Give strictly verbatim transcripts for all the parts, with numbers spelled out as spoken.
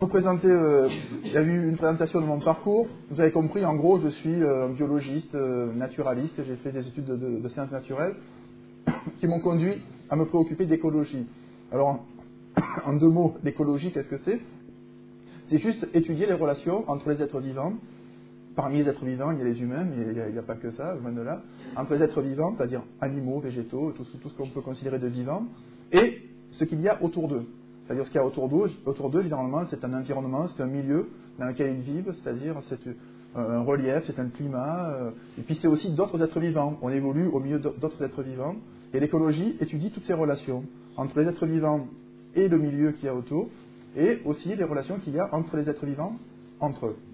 Pour présenter, euh, il y a eu une présentation de mon parcours. Vous avez compris, en gros, je suis euh, biologiste, euh, naturaliste. J'ai fait des études de, de, de sciences naturelles qui m'ont conduit à me préoccuper d'écologie. Alors, en, en deux mots, l'écologie, qu'est-ce que c'est? C'est juste étudier les relations entre les êtres vivants. Parmi les êtres vivants, il y a les humains, mais il n'y a, a pas que ça, loin de là. Entre les êtres vivants, c'est-à-dire animaux, végétaux, tout, tout ce qu'on peut considérer de vivant, et ce qu'il y a autour d'eux. C'est-à-dire ce qu'il y a autour d'eux, autour d'eux, généralement, c'est un environnement, c'est un milieu dans lequel ils vivent, c'est-à-dire c'est un relief, c'est un climat, euh, et puis c'est aussi d'autres êtres vivants. On évolue au milieu d'autres êtres vivants, et l'écologie étudie toutes ces relations entre les êtres vivants et le milieu qu'il y a autour, et aussi les relations qu'il y a entre les êtres vivants entre eux.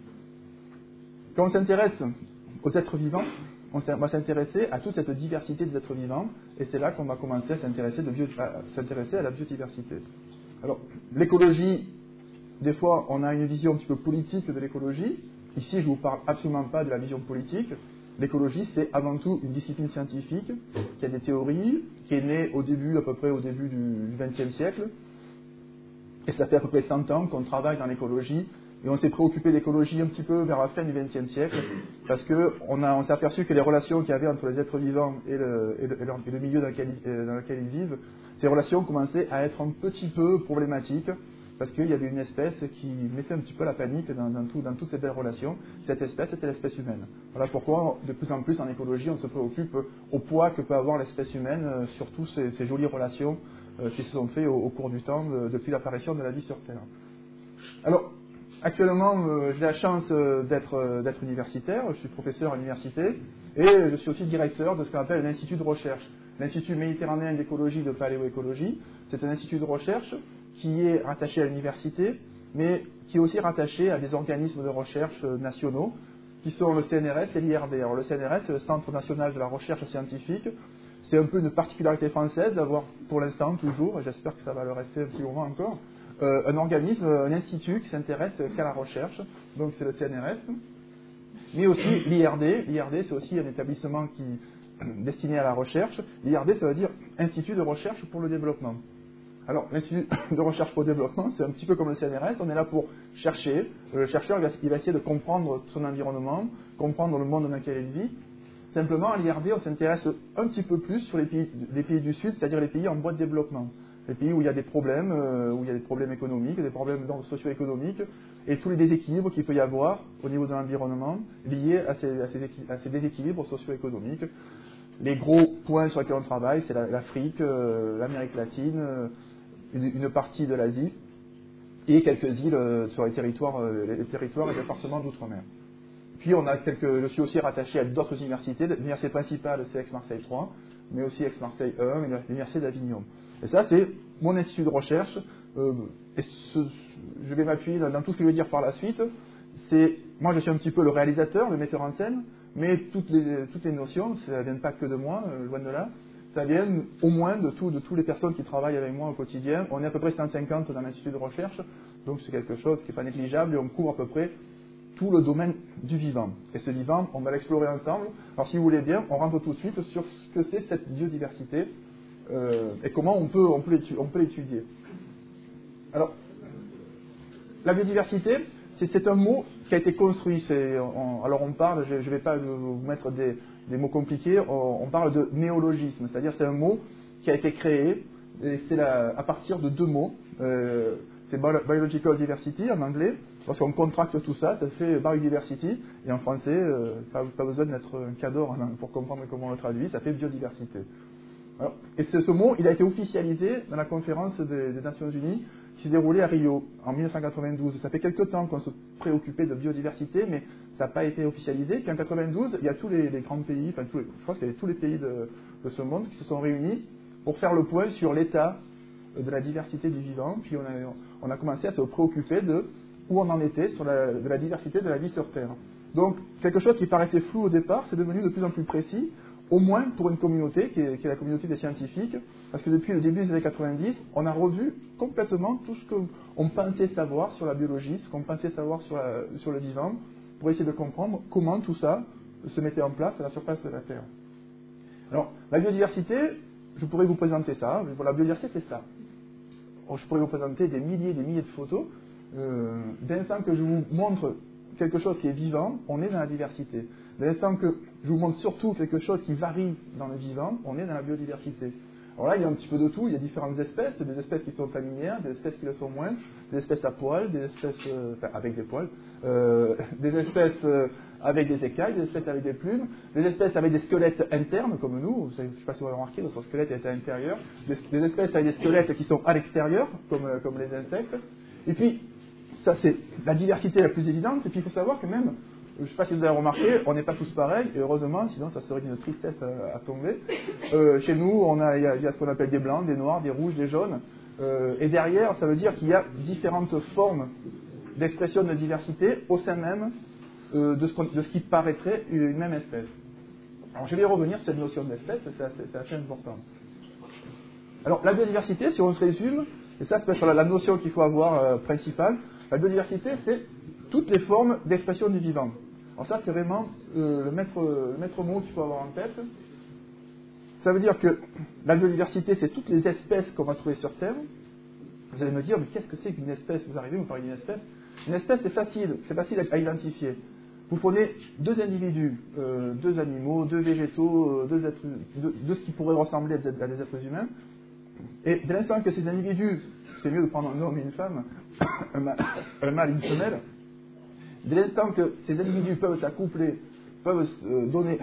Quand on s'intéresse aux êtres vivants, on va s'intéresser à toute cette diversité des êtres vivants, et c'est là qu'on va commencer à s'intéresser à la biodiversité. Alors, l'écologie, des fois, on a une vision un petit peu politique de l'écologie. Ici, je ne vous parle absolument pas de la vision politique. L'écologie, c'est avant tout une discipline scientifique qui a des théories, qui est née au début, à peu près au début du vingtième siècle. Et ça fait à peu près cent ans qu'on travaille dans l'écologie. Et on s'est préoccupé d'écologie un petit peu vers la fin du vingtième siècle, parce qu'on on s'est aperçu que les relations qu'il y avait entre les êtres vivants et le, et le, et le milieu dans lequel, dans lequel ils vivent, ces relations commençaient à être un petit peu problématiques, parce qu'il y avait une espèce qui mettait un petit peu la panique dans, dans, tout, dans toutes ces belles relations. Cette espèce était l'espèce humaine. Voilà pourquoi, de plus en plus en écologie, on se préoccupe au poids que peut avoir l'espèce humaine sur toutes ces, ces jolies relations euh, qui se sont faites au, au cours du temps, de, depuis l'apparition de la vie sur Terre. Alors, actuellement, euh, j'ai la chance euh, d'être euh, d'être universitaire, je suis professeur à l'université, et je suis aussi directeur de ce qu'on appelle l'Institut de recherche. L'Institut méditerranéen d'écologie de paléoécologie, c'est un institut de recherche qui est rattaché à l'université, mais qui est aussi rattaché à des organismes de recherche nationaux, qui sont le C N R S et l'I R D. Alors le C N R S, c'est le Centre national de la recherche scientifique. C'est un peu une particularité française d'avoir, pour l'instant, toujours, et j'espère que ça va le rester un petit moment encore, euh, un organisme, un institut qui s'intéresse qu'à la recherche, donc c'est le C N R S. Mais aussi l'I R D. L'I R D, c'est aussi un établissement qui destiné à la recherche. L'I R D, ça veut dire Institut de recherche pour le développement. Alors, l'Institut de recherche pour le développement, c'est un petit peu comme le C N R S, on est là pour chercher. Le chercheur, il va essayer de comprendre son environnement, comprendre le monde dans lequel il vit. Simplement, à l'I R D, on s'intéresse un petit peu plus sur les pays, les pays du Sud, c'est-à-dire les pays en voie de développement. Les pays où il y a des problèmes, où il y a des problèmes économiques, des problèmes socio-économiques, et tous les déséquilibres qu'il peut y avoir au niveau de l'environnement liés à ces, à, ces, à ces déséquilibres socio-économiques. Les gros points sur lesquels on travaille, c'est l'Afrique, euh, l'Amérique latine, euh, une, une partie de l'Asie, et quelques îles euh, sur les territoires, euh, les territoires et départements d'outre-mer. Puis on a quelques, je suis aussi rattaché à d'autres universités. L'université principale, c'est Aix-Marseille trois, mais aussi Aix-Marseille un et l'université d'Avignon. Et ça, c'est mon institut de recherche. Euh, et ce, je vais m'appuyer dans, dans tout ce que je vais dire par la suite. C'est, moi, je suis un petit peu le réalisateur, le metteur en scène, mais toutes les, toutes les notions, ça ne vient pas que de moi, euh, loin de là. Ça vient au moins de, tout, de toutes les personnes qui travaillent avec moi au quotidien. On est à peu près cent cinquante dans l'institut de recherche, donc c'est quelque chose qui n'est pas négligeable et on couvre à peu près tout le domaine du vivant. Et ce vivant, on va l'explorer ensemble. Alors si vous voulez bien, on rentre tout de suite sur ce que c'est cette biodiversité euh, et comment on peut, on peut l'étudier. Alors, la biodiversité, c'est un mot qui a été construit. On, alors on parle, je ne vais pas vous mettre des, des mots compliqués, on, on parle de néologisme, c'est-à-dire c'est un mot qui a été créé, et c'est à partir de deux mots. Euh, c'est biological diversity en anglais. Lorsqu'on contracte tout ça, ça fait biodiversity, et en français, euh, pas, pas besoin d'être un cador pour comprendre comment on le traduit, ça fait biodiversité. Alors, et ce mot, il a été officialisé dans la conférence des, des Nations Unies qui s'est déroulée à Rio en mille neuf cent quatre-vingt-douze. Ça fait quelque temps qu'on se préoccupait de biodiversité, mais ça n'a pas été officialisé. Puis en quatre-vingt-douze, il y a tous les, les grands pays, enfin tous les, je crois qu'il y avait tous les pays de, de ce monde qui se sont réunis pour faire le point sur l'état de la diversité du vivant. Puis on a, on a commencé à se préoccuper de où on en était sur la, de la diversité de la vie sur Terre. Donc, quelque chose qui paraissait flou au départ, c'est devenu de plus en plus précis, au moins pour une communauté, qui est, qui est la communauté des scientifiques, parce que depuis le début des années quatre-vingt-dix, on a revu complètement tout ce qu'on pensait savoir sur la biologie, ce qu'on pensait savoir sur, la, sur le vivant, pour essayer de comprendre comment tout ça se mettait en place à la surface de la Terre. Alors, la biodiversité, je pourrais vous présenter ça. La biodiversité, c'est ça. Je pourrais vous présenter des milliers et des milliers de photos. Euh, dès l'instant que je vous montre quelque chose qui est vivant, on est dans la diversité. Dès l'instant que je vous montre surtout quelque chose qui varie dans le vivant, on est dans la biodiversité. Alors là, il y a un petit peu de tout, il y a différentes espèces, des espèces qui sont familières, des espèces qui le sont moins, des espèces à poils, des espèces euh, enfin, avec des poils, euh, des espèces euh, avec des écailles, des espèces avec des plumes, des espèces avec des squelettes internes comme nous, je ne sais pas si vous avez remarqué, notre squelette est à l'intérieur, des, des espèces avec des squelettes qui sont à l'extérieur, comme, euh, comme les insectes. Et puis, ça c'est la diversité la plus évidente, et puis il faut savoir que même, je ne sais pas si vous avez remarqué, on n'est pas tous pareils, et heureusement, sinon ça serait une tristesse à, à tomber. Euh, chez nous, on a, il y a, il y a ce qu'on appelle des blancs, des noirs, des rouges, des jaunes, euh, et derrière, ça veut dire qu'il y a différentes formes d'expression de diversité au sein même euh, de, ce de ce qui paraîtrait une même espèce. Alors je vais revenir sur cette notion d'espèce, c'est assez, c'est assez important. Alors la biodiversité, si on se résume, et ça c'est peut-être la, la notion qu'il faut avoir euh, principale, la biodiversité c'est toutes les formes d'expression du vivant. Alors ça c'est vraiment euh, le, maître, le maître mot qu'il faut avoir en tête. Ça veut dire que la biodiversité c'est toutes les espèces qu'on va trouver sur Terre. Vous allez me dire, mais qu'est-ce que c'est qu'une espèce? Vous arrivez, vous parlez d'une espèce. Une espèce c'est facile, c'est facile à, à identifier. Vous prenez deux individus, euh, deux animaux, deux végétaux, euh, deux, êtres, deux, deux ce qui pourrait ressembler à des, à des êtres humains, et dès l'instant que ces individus, c'est mieux de prendre un homme et une femme, un, ma, un mâle et une femelle, dès l'instant que ces individus peuvent s'accoupler, peuvent euh, donner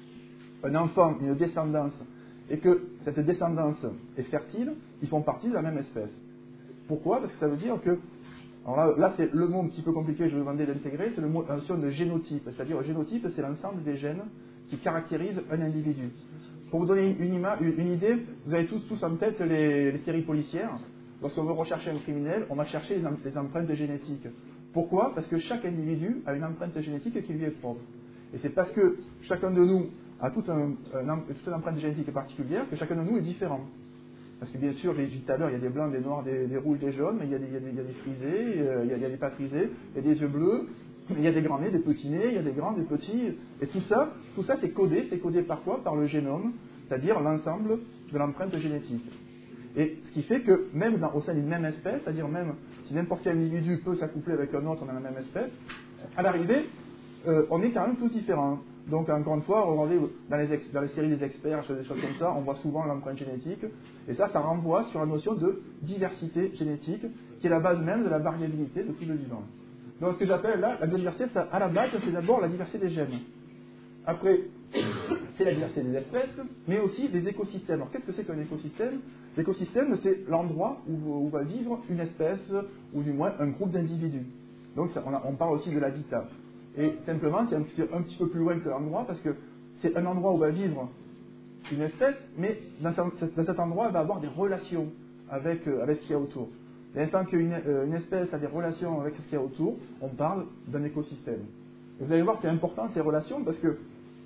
un enfant, une descendance, et que cette descendance est fertile, ils font partie de la même espèce. Pourquoi? Parce que ça veut dire que, alors là, là c'est le mot un petit peu compliqué, je vais vous demander d'intégrer, c'est le mot, la notion de génotype. C'est-à-dire, le génotype, c'est l'ensemble des gènes qui caractérisent un individu. Pour vous donner une, ima, une, une idée, vous avez tous, tous en tête les, les séries policières. Lorsqu'on veut rechercher un criminel, on va chercher les, les empreintes génétiques. Pourquoi? Parce que chaque individu a une empreinte génétique qui lui est propre. Et c'est parce que chacun de nous a toute, un, un, toute une empreinte génétique particulière que chacun de nous est différent. Parce que bien sûr, j'ai dit tout à l'heure, il y a des blancs, des noirs, des, des rouges, des jaunes, mais il y a des, il y a des, il y a des frisés, euh, il, y a, il y a des pas frisés, il y a des yeux bleus, il y a des grands nez, des petits nez, il y a des grands, des petits, et tout ça, tout ça c'est codé, c'est codé par quoi? Par le génome, c'est-à-dire l'ensemble de l'empreinte génétique. Et ce qui fait que même dans, au sein d'une même espèce, c'est-à-dire même si n'importe quel individu peut s'accoupler avec un autre dans la même espèce, à l'arrivée, euh, on est quand même tous différents. Donc encore une fois, regardez dans les, ex, dans les séries des experts, des choses comme ça, on voit souvent l'empreinte génétique, et ça, ça renvoie sur la notion de diversité génétique, qui est la base même de la variabilité de tout le vivant. Donc ce que j'appelle là, la biodiversité, ça, à la base, c'est d'abord la diversité des gènes. Après, c'est la diversité des espèces, mais aussi des écosystèmes. Alors qu'est-ce que c'est qu'un écosystème? L'écosystème, c'est l'endroit où, où va vivre une espèce, ou du moins un groupe d'individus. Donc ça, on, a, on parle aussi de l'habitat. Et simplement, c'est un, un petit peu plus loin que l'endroit, parce que c'est un endroit où va vivre une espèce, mais dans, dans cet endroit, elle va avoir des relations avec, euh, avec ce qu'il y a autour. Et l'instant qu'une euh, une espèce a des relations avec ce qu'il y a autour, on parle d'un écosystème. Et vous allez voir, c'est important ces relations, parce que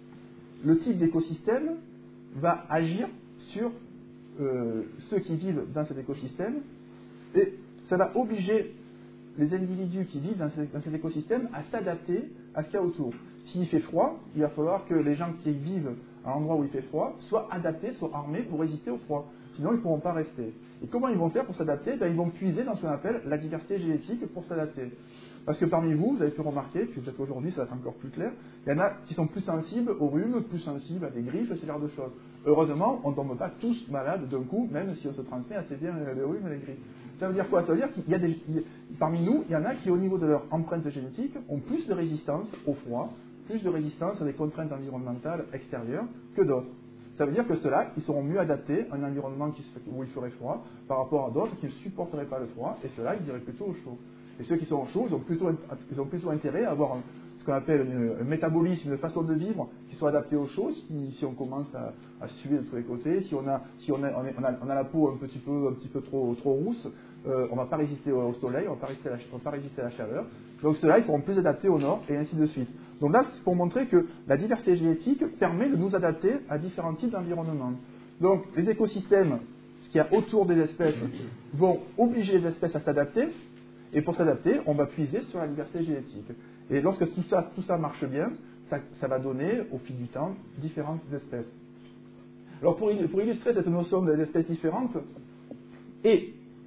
le type d'écosystème va agir sur euh, ceux qui vivent dans cet écosystème, et ça va obliger les individus qui vivent dans, ce, dans cet écosystème à s'adapter à ce qu'il y a autour. S'il fait froid, il va falloir que les gens qui vivent à l'endroit où il fait froid soient adaptés, soient armés pour résister au froid. Sinon, ils ne pourront pas rester. Et comment ils vont faire pour s'adapter? Ben, ils vont puiser dans ce qu'on appelle la diversité génétique pour s'adapter. Parce que parmi vous, vous avez pu remarquer, puis peut-être aujourd'hui ça va être encore plus clair, il y en a qui sont plus sensibles au rhume, plus sensibles à des grippes, ce genre de choses. Heureusement, on ne tombe pas tous malades d'un coup, même si on se transmet assez bien le rhume et les grippes. Ça veut dire quoi? Ça veut dire qu'il y a des, il y a, parmi nous, il y en a qui, au niveau de leur empreinte génétique, ont plus de résistance au froid, plus de résistance à des contraintes environnementales extérieures que d'autres. Ça veut dire que ceux-là, ils seront mieux adaptés à un environnement qui, où il ferait froid par rapport à d'autres qui ne supporteraient pas le froid, et ceux-là, ils iraient plutôt au chaud. Et ceux qui sont au chaud, ils ont plutôt, ils ont plutôt intérêt à avoir un, ce qu'on appelle une, un métabolisme, une façon de vivre qui soit adaptée aux choses. Si, si on commence à, à suer de tous les côtés, si on a, si on a, on, est, on, a, on a la peau un petit peu, un petit peu trop, trop rousse, euh, on ne va pas résister au, au soleil, on ne va pas résister à la, on va pas résister à la chaleur. Donc ceux-là, ils seront plus adaptés au nord, et ainsi de suite. Donc là, c'est pour montrer que la diversité génétique permet de nous adapter à différents types d'environnements. Donc les écosystèmes, ce qu'il y a autour des espèces, vont obliger les espèces à s'adapter. Et pour s'adapter, on va puiser sur la diversité génétique. Et lorsque tout ça, tout ça marche bien, ça, ça va donner, au fil du temps, différentes espèces. Alors pour, pour illustrer cette notion d'espèces différentes, et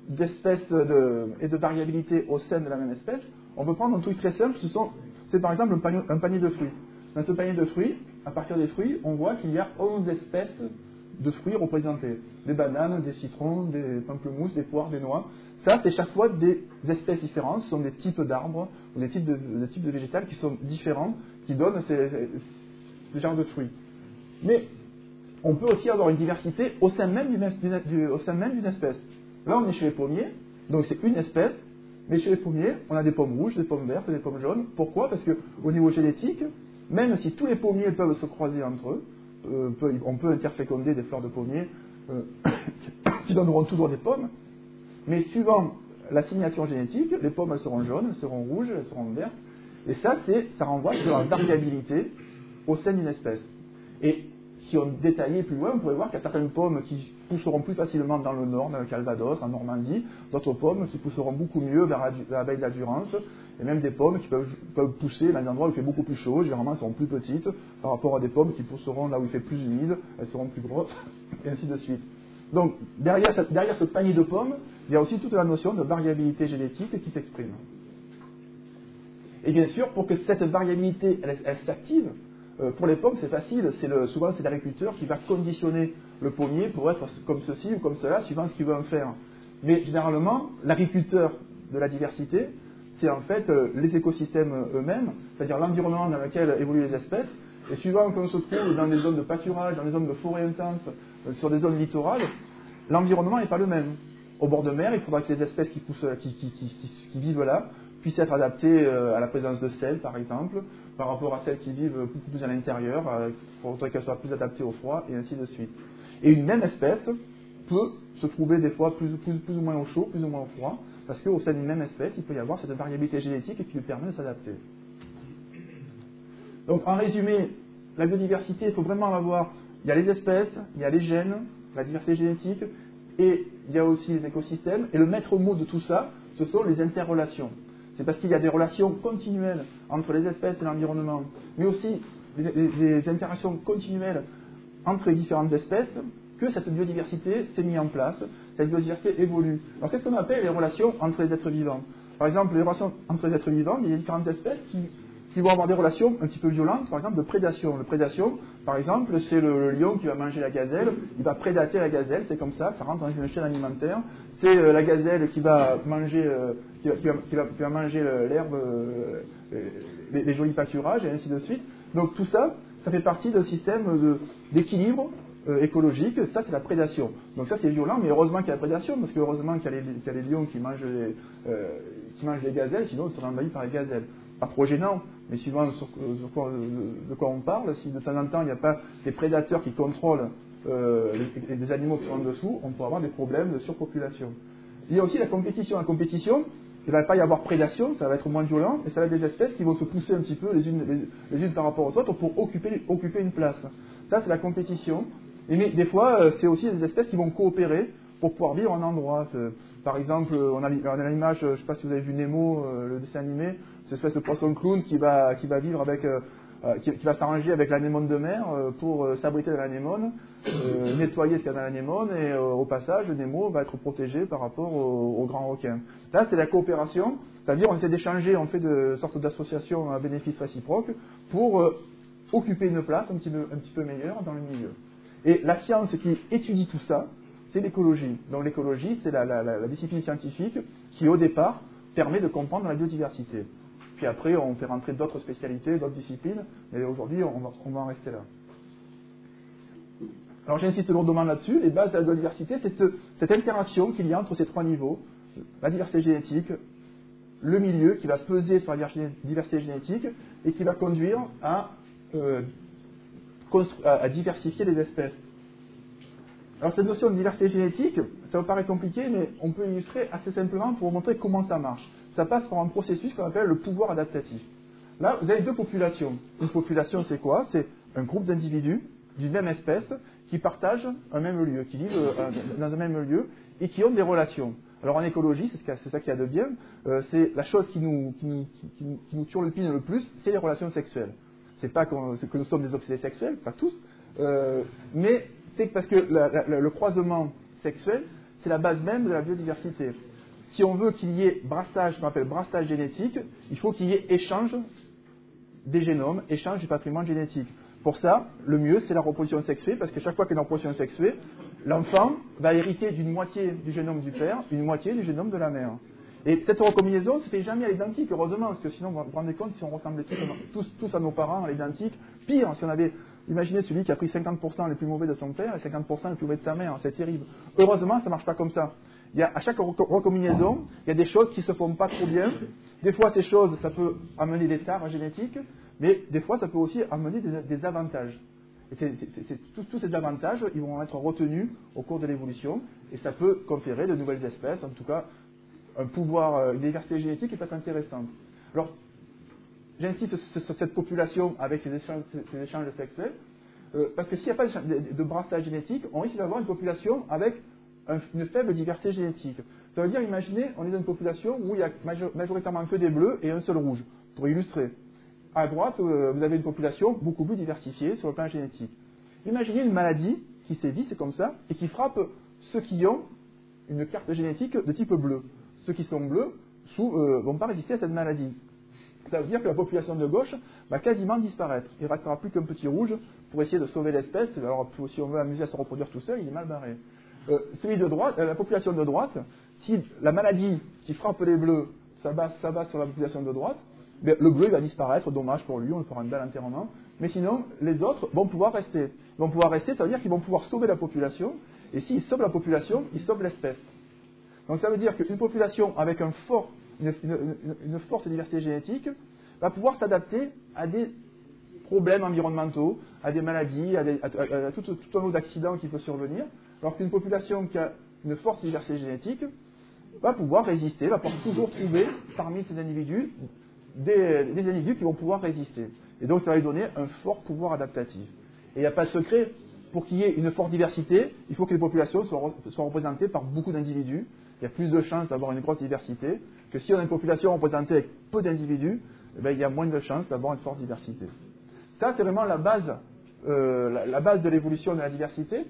d'espèces de, et de variabilité au sein de la même espèce, on peut prendre un truc très simple, ce sont, c'est par exemple un panier, un panier de fruits. Dans ce panier de fruits, à partir des fruits, on voit qu'il y a onze espèces de fruits représentés. Des bananes, des citrons, des pamplemousses, des poires, des noix. Ça, c'est chaque fois des espèces différentes, ce sont des types d'arbres ou des types de, des types de végétales qui sont différents, qui donnent ces, ces genres de fruits. Mais on peut aussi avoir une diversité au sein même d'une, d'une, au sein même d'une espèce. Là, on est chez les pommiers, donc c'est une espèce, mais chez les pommiers, on a des pommes rouges, des pommes vertes, des pommes jaunes. Pourquoi? Parce qu'au niveau génétique, même si tous les pommiers peuvent se croiser entre eux, euh, peut, on peut interféconder des fleurs de pommiers euh, qui donneront toujours des pommes, mais suivant la signature génétique, les pommes elles seront jaunes, elles seront rouges, elles seront vertes, et ça, c'est, ça renvoie sur la variabilité au sein d'une espèce. Et si on détaillait plus loin, on pourrait voir qu'il y a certaines pommes qui pousseront plus facilement dans le nord, dans le Calvados, en Normandie, d'autres pommes qui pousseront beaucoup mieux vers la, la baie de la Durance, et même des pommes qui peuvent, peuvent pousser dans des endroits où il fait beaucoup plus chaud, généralement elles seront plus petites, par rapport à des pommes qui pousseront là où il fait plus humide, elles seront plus grosses, et ainsi de suite. Donc, derrière, cette, derrière ce panier de pommes, il y a aussi toute la notion de variabilité génétique qui s'exprime. Et bien sûr, pour que cette variabilité, elle, elle s'active, euh, pour les pommes, c'est facile. C'est le, souvent, c'est l'agriculteur qui va conditionner le pommier pour être comme ceci ou comme cela, suivant ce qu'il veut en faire. Mais généralement, l'agriculteur de la diversité, c'est en fait euh, les écosystèmes eux-mêmes, c'est-à-dire l'environnement dans lequel évoluent les espèces. Et suivant qu'on se trouve dans des zones de pâturage, dans des zones de forêt intense, euh, sur des zones littorales, l'environnement n'est pas le même. Au bord de mer, il faudra que les espèces qui, poussent, qui, qui, qui, qui, qui vivent là puissent être adaptées euh, à la présence de sel, par exemple, par rapport à celles qui vivent beaucoup plus à l'intérieur. Euh, il faudrait qu'elles soient plus adaptées au froid, et ainsi de suite. Et une même espèce peut se trouver des fois plus, plus, plus ou moins au chaud, plus ou moins au froid, parce qu'au sein d'une même espèce, il peut y avoir cette variabilité génétique qui lui permet de s'adapter. Donc, en résumé, la biodiversité, il faut vraiment l'avoir. Il y a les espèces, il y a les gènes, la diversité génétique, et il y a aussi les écosystèmes. Et le maître mot de tout ça, ce sont les interrelations. C'est parce qu'il y a des relations continuelles entre les espèces et l'environnement, mais aussi des, des, des interactions continuelles entre les différentes espèces, que cette biodiversité s'est mise en place, cette biodiversité évolue. Alors, qu'est-ce qu'on appelle les relations entre les êtres vivants? Par exemple, les relations entre les êtres vivants, il y a différentes espèces qui... qui vont avoir des relations un petit peu violentes, par exemple, de prédation. La prédation, par exemple, c'est le, le lion qui va manger la gazelle, il va prédater la gazelle, c'est comme ça, ça rentre dans une chaîne alimentaire. C'est euh, la gazelle qui va manger, euh, qui va, qui va, qui va, qui va manger l'herbe, euh, les, les jolis pâturages, et ainsi de suite. Donc tout ça, ça fait partie d'un système de, d'équilibre euh, écologique, ça c'est la prédation. Donc ça c'est violent, mais heureusement qu'il y a la prédation, parce que heureusement qu'il y a les, qu'il y a les lions qui mangent les, euh, qui mangent les gazelles, sinon ils seraient envahis par les gazelles. Pas trop gênant, mais suivant sur, sur quoi, de quoi on parle, si de temps en temps il n'y a pas des prédateurs qui contrôlent euh, les, les animaux qui sont en dessous, on peut avoir des problèmes de surpopulation. Il y a aussi la compétition. La compétition, il ne va pas y avoir prédation, ça va être moins violent, et ça va être des espèces qui vont se pousser un petit peu les unes, les, les unes par rapport aux autres pour occuper, occuper une place. Ça, c'est la compétition. Et mais des fois, c'est aussi des espèces qui vont coopérer pour pouvoir vivre en un endroit. Par exemple, on a, on a l'image, je ne sais pas si vous avez vu Nemo, le dessin animé, cette espèce de poisson clown qui va, qui va vivre avec, euh, qui, qui va s'arranger avec l'anémone de mer euh, pour euh, s'abriter de l'anémone, euh, nettoyer ce qu'il y a dans l'anémone, et euh, au passage, Nemo va être protégé par rapport aux au grands requins. Là, c'est la coopération, c'est-à-dire on essaie d'échanger, on fait de sortes d'associations à bénéfice réciproque pour euh, occuper une place un petit, peu, un petit peu meilleure dans le milieu. Et la science qui étudie tout ça, c'est l'écologie. Donc l'écologie, c'est la, la, la, la discipline scientifique qui, au départ, permet de comprendre la biodiversité. Puis après, on fait rentrer d'autres spécialités, d'autres disciplines, mais aujourd'hui, on va, on va en rester là. Alors j'insiste lourdement là-dessus, les bases de la biodiversité, c'est cette, cette interaction qu'il y a entre ces trois niveaux, la diversité génétique, le milieu qui va peser sur la diversité génétique et qui va conduire à, euh, à, à diversifier les espèces. Alors cette notion de diversité génétique, ça vous paraît compliqué, mais on peut illustrer assez simplement pour vous montrer comment ça marche. Ça passe par un processus qu'on appelle le pouvoir adaptatif. Là, vous avez deux populations. Une population, c'est quoi? C'est un groupe d'individus d'une même espèce qui partagent un même lieu, qui vivent euh, dans un même lieu et qui ont des relations. Alors en écologie, c'est ça qu'il y a de bien, euh, c'est la chose qui nous, qui nous, qui, qui nous, qui nous turlupine le plus, c'est les relations sexuelles. C'est pas qu'on, c'est que nous sommes des obsédés sexuels, pas tous, euh, mais c'est parce que la, la, le croisement sexuel, c'est la base même de la biodiversité. Si on veut qu'il y ait brassage, ce qu'on appelle brassage génétique, il faut qu'il y ait échange des génomes, échange du patrimoine génétique. Pour ça, le mieux, c'est la reproduction sexuée, parce que chaque fois qu'il y a une reproduction sexuée, l'enfant va hériter d'une moitié du génome du père, une moitié du génome de la mère. Et cette recombinaison ne se fait jamais à l'identique, heureusement, parce que sinon, vous vous rendez compte, si on ressemblait tous, tous, tous à nos parents à l'identique, pire, si on avait, imaginez celui qui a pris cinquante pour cent les plus mauvais de son père et cinquante pour cent les plus mauvais de sa mère, c'est terrible. Heureusement, ça ne marche pas comme ça. Il y a, à chaque recombinaison, il y a des choses qui ne se font pas trop bien. Des fois, ces choses, ça peut amener des tares génétiques, mais des fois, ça peut aussi amener des, des avantages. Et c'est, c'est, c'est, tous, tous ces avantages, ils vont être retenus au cours de l'évolution, et ça peut conférer de nouvelles espèces, en tout cas, un pouvoir, une diversité génétique qui peut être intéressante. Alors, j'insiste sur cette population avec ces échanges, ces échanges sexuels, euh, parce que s'il n'y a pas de, de brassage génétique, on risque d'avoir une population avec un, une faible diversité génétique. Ça veut dire, imaginez, on est dans une population où il y a majoritairement que des bleus et un seul rouge, pour illustrer. À droite, euh, vous avez une population beaucoup plus diversifiée sur le plan génétique. Imaginez une maladie qui sévit, c'est comme ça, et qui frappe ceux qui ont une carte génétique de type bleu. Ceux qui sont bleus ne euh, vont pas résister à cette maladie. Ça veut dire que la population de gauche va quasiment disparaître. Il ne restera plus qu'un petit rouge pour essayer de sauver l'espèce. Alors, si on veut amuser à se reproduire tout seul, il est mal barré. Euh, celui de droite, euh, la population de droite, si la maladie qui frappe les bleus s'abat, s'abat sur la population de droite, bien, le bleu il va disparaître, dommage pour lui, on lui fera un bel enterrement. Mais sinon, les autres vont pouvoir rester. Ils vont pouvoir rester, ça veut dire qu'ils vont pouvoir sauver la population. Et s'ils sauvent la population, ils sauvent l'espèce. Donc ça veut dire qu'une population avec un fort, une, une, une, une forte diversité génétique va pouvoir s'adapter à des problèmes environnementaux, à des maladies, à, des, à, à, à tout, tout un lot d'accidents qui peut survenir, alors qu'une population qui a une forte diversité génétique va pouvoir résister, va pouvoir toujours trouver parmi ces individus des, des individus qui vont pouvoir résister. Et donc ça va lui donner un fort pouvoir adaptatif. Et il n'y a pas de secret, pour qu'il y ait une forte diversité, il faut que les populations soient, soient représentées par beaucoup d'individus. Il y a plus de chances d'avoir une grosse diversité que si on a une population représentée avec peu d'individus, eh bien, il y a moins de chances d'avoir une forte diversité. Ça, c'est vraiment la base, euh, la, la base de l'évolution de la diversité.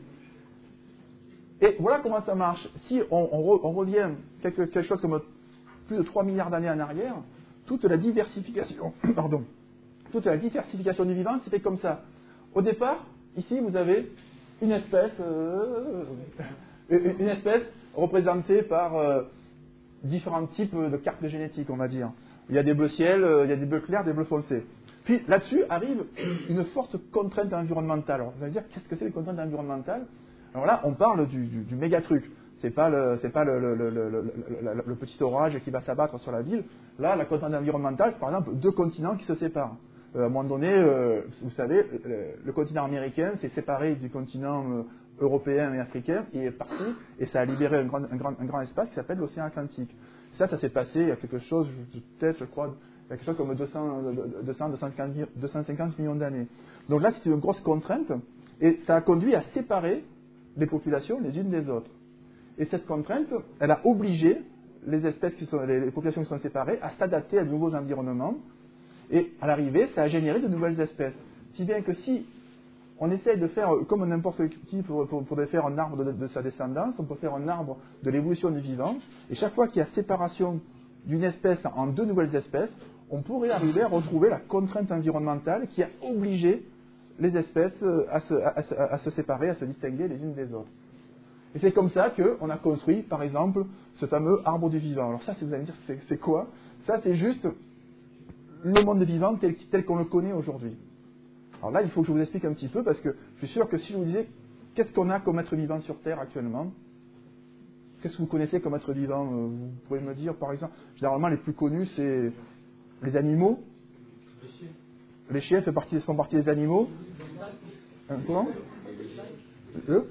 Et voilà comment ça marche. Si on, on, re, on revient quelque, quelque chose comme plus de trois milliards d'années en arrière, toute la diversification, pardon, toute la diversification du vivant, c'était comme ça. Au départ, ici, vous avez une espèce, euh, une espèce représentée par euh, différents types de cartes génétiques, on va dire. Il y a des bleus ciel, euh, il y a des bleus clairs, des bleus foncés. Puis là-dessus arrive une forte contrainte environnementale. Alors, vous allez dire, qu'est-ce que c'est les contraintes environnementales? Alors là, on parle du, du, du méga truc. C'est pas, le, c'est pas le, le, le, le, le, le petit orage qui va s'abattre sur la ville. Là, la contrainte environnementale, c'est par exemple deux continents qui se séparent. Euh, à un moment donné, euh, vous savez, le, le continent américain s'est séparé du continent euh, européen et africain, et est parti, et ça a libéré un grand, un grand, un grand espace qui s'appelle l'océan Atlantique. Ça, ça s'est passé il y a quelque chose, peut-être, je crois, il y a quelque chose comme deux cents, deux cents, deux cent cinquante millions d'années. Donc là, c'est une grosse contrainte, et ça a conduit à séparer les populations les unes des autres. Et cette contrainte, elle a obligé les espèces qui sont, les populations qui sont séparées à s'adapter à de nouveaux environnements, et à l'arrivée, ça a généré de nouvelles espèces. Si bien que si on essaye de faire, comme n'importe qui pour, pour, pour faire un arbre de, de sa descendance, on peut faire un arbre de l'évolution du vivant, et chaque fois qu'il y a séparation d'une espèce en deux nouvelles espèces, on pourrait arriver à retrouver la contrainte environnementale qui a obligé les espèces à se, à, à, à se séparer, à se distinguer les unes des autres. Et c'est comme ça qu'on a construit, par exemple, ce fameux arbre du vivant. Alors ça, vous allez me dire, c'est, c'est quoi? Ça, c'est juste le monde vivant tel, tel qu'on le connaît aujourd'hui. Alors là, il faut que je vous explique un petit peu, parce que je suis sûr que si je vous disais, qu'est-ce qu'on a comme être vivant sur Terre actuellement? Qu'est-ce que vous connaissez comme être vivant? Vous pouvez me dire, par exemple, généralement, les plus connus, c'est les animaux. Les chiens. Les chiens font partie, font partie des animaux. Hein, comment? Le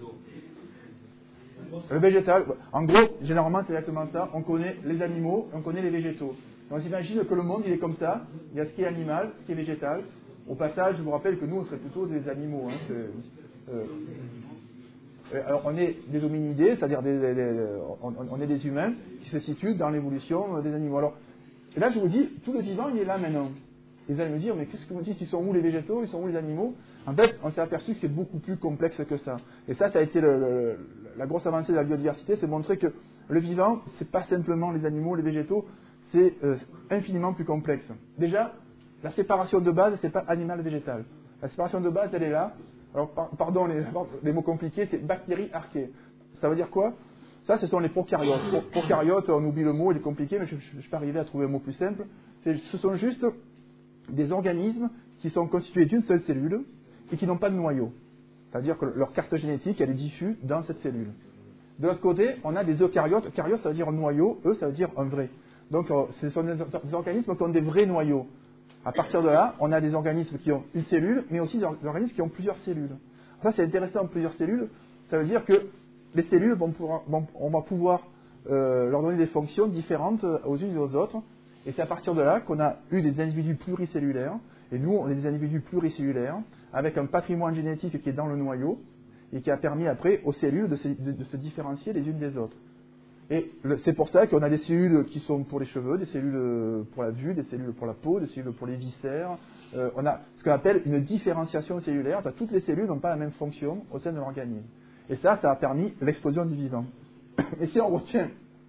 Le végétal. En gros, généralement, c'est exactement ça. On connaît les animaux, on connaît les végétaux. On s'imagine que le monde, il est comme ça. Il y a ce qui est animal, ce qui est végétal. Au passage, je vous rappelle que nous, on serait plutôt des animaux. Hein. C'est, euh, alors, on est des hominidés, c'est-à-dire des, des, des, on, on est des humains qui se situent dans l'évolution des animaux. Alors, et là, je vous dis, tout le vivant, il est là maintenant. Et vous allez me dire, mais qu'est-ce que vous dites? Ils sont où les végétaux? Ils sont où les animaux? En fait, on s'est aperçu que c'est beaucoup plus complexe que ça. Et ça, ça a été le, le, la grosse avancée de la biodiversité, c'est de montrer que le vivant, c'est pas simplement les animaux, les végétaux, c'est euh, infiniment plus complexe. Déjà, la séparation de base, c'est pas animal-végétal. La séparation de base, elle est là. Alors, par, pardon les, les mots compliqués, c'est bactéries archées. Ça veut dire quoi? Ça, ce sont les prokaryotes. Pro, prokaryotes, on oublie le mot, il est compliqué, mais je ne suis pas arrivé à trouver un mot plus simple. Ce sont juste des organismes qui sont constitués d'une seule cellule et qui n'ont pas de noyau. C'est-à-dire que leur carte génétique, elle est diffuse dans cette cellule. De l'autre côté, on a des eucaryotes. Eucaryote, ça veut dire un noyau. Eux, ça veut dire un vrai. Donc, ce sont des, des organismes qui ont des vrais noyaux. À partir de là, on a des organismes qui ont une cellule, mais aussi des organismes qui ont plusieurs cellules. Ça, c'est intéressant, plusieurs cellules. Ça veut dire que les cellules, vont pouvoir, vont, on va pouvoir euh, leur donner des fonctions différentes aux unes et aux autres. Et c'est à partir de là qu'on a eu des individus pluricellulaires. Et nous, on est des individus pluricellulaires, avec un patrimoine génétique qui est dans le noyau, et qui a permis après aux cellules de se, de, de se différencier les unes des autres. Et le, c'est pour ça qu'on a des cellules qui sont pour les cheveux, des cellules pour la vue, des cellules pour la peau, des cellules pour les viscères. Euh, on a ce qu'on appelle une différenciation cellulaire. Enfin, toutes les cellules n'ont pas la même fonction au sein de l'organisme. Et ça, ça a permis l'explosion du vivant. Et si on retient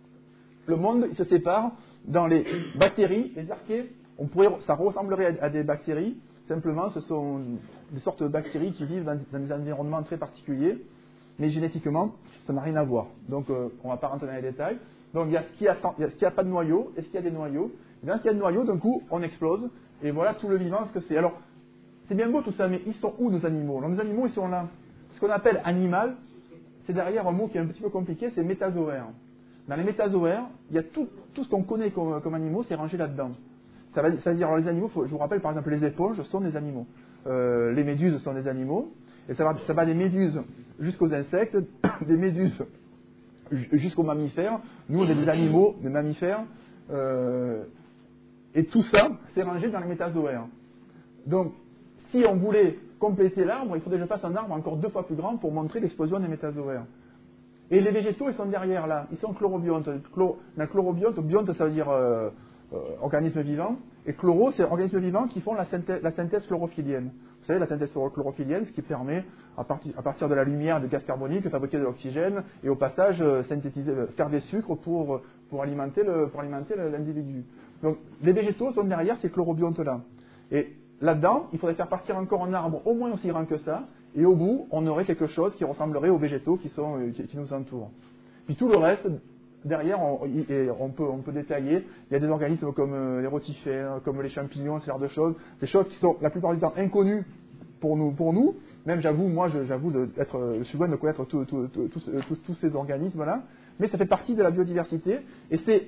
le monde, il se sépare dans les bactéries, les archées. On pourrait, ça ressemblerait à, à des bactéries. Simplement, ce sont des sortes de bactéries qui vivent dans, dans des environnements très particuliers. Mais génétiquement, ça n'a rien à voir. Donc, euh, on ne va pas rentrer dans les détails. Donc, il y a ce qui n'a pas de noyau et ce qui a des noyaux. Et bien, ce qui a des noyaux, d'un coup, on explose. Et voilà tout le vivant, ce que c'est. Alors, c'est bien beau tout ça, mais ils sont où nos animaux? Alors, nos animaux, ils sont là. Ce qu'on appelle animal, c'est derrière un mot qui est un petit peu compliqué, c'est métazoaire. Dans les métazoaires, il y a tout, tout ce qu'on connaît comme, comme animaux, c'est rangé là-dedans. Ça, va, ça veut dire, alors les animaux, faut, je vous rappelle par exemple, les éponges sont des animaux. Euh, les méduses sont des animaux. Et ça va, ça va des méduses jusqu'aux insectes, des méduses jusqu'aux mammifères. Nous, on est des animaux, des mammifères. Euh, et tout ça, c'est rangé dans les métazoaires. Donc, si on voulait compléter l'arbre, il faudrait que je fasse un arbre encore deux fois plus grand pour montrer l'explosion des métazoaires. Et les végétaux, ils sont derrière là. Ils sont chlorobiontes. Chlor, la chlorobionte, bionte, ça veut dire euh, euh, organisme vivant. Et chloro, c'est organismes vivants qui font la synthèse, la synthèse chlorophyllienne. Vous savez, la synthèse chlorophyllienne, ce qui permet, à partir, à partir de la lumière, de gaz carbonique, de fabriquer de l'oxygène et au passage, euh, synthétiser, euh, faire des sucres pour, pour alimenter le, pour alimenter l'individu. Donc, les végétaux sont derrière ces chlorobiontes-là. Et là-dedans, il faudrait faire partir encore un arbre au moins aussi grand que ça, et au bout, on aurait quelque chose qui ressemblerait aux végétaux qui, sont, euh, qui, qui nous entourent. Puis tout le reste, derrière, on, on, peut, on peut détailler. Il y a des organismes comme euh, les rotifères, comme les champignons, ce genre de choses. Des choses qui sont la plupart du temps inconnues pour nous. Pour nous. Même, j'avoue, moi, je, j'avoue, de, être, je suis loin de connaître tous tout, tout, tout, tout, tout ces organismes-là. Mais ça fait partie de la biodiversité. Et c'est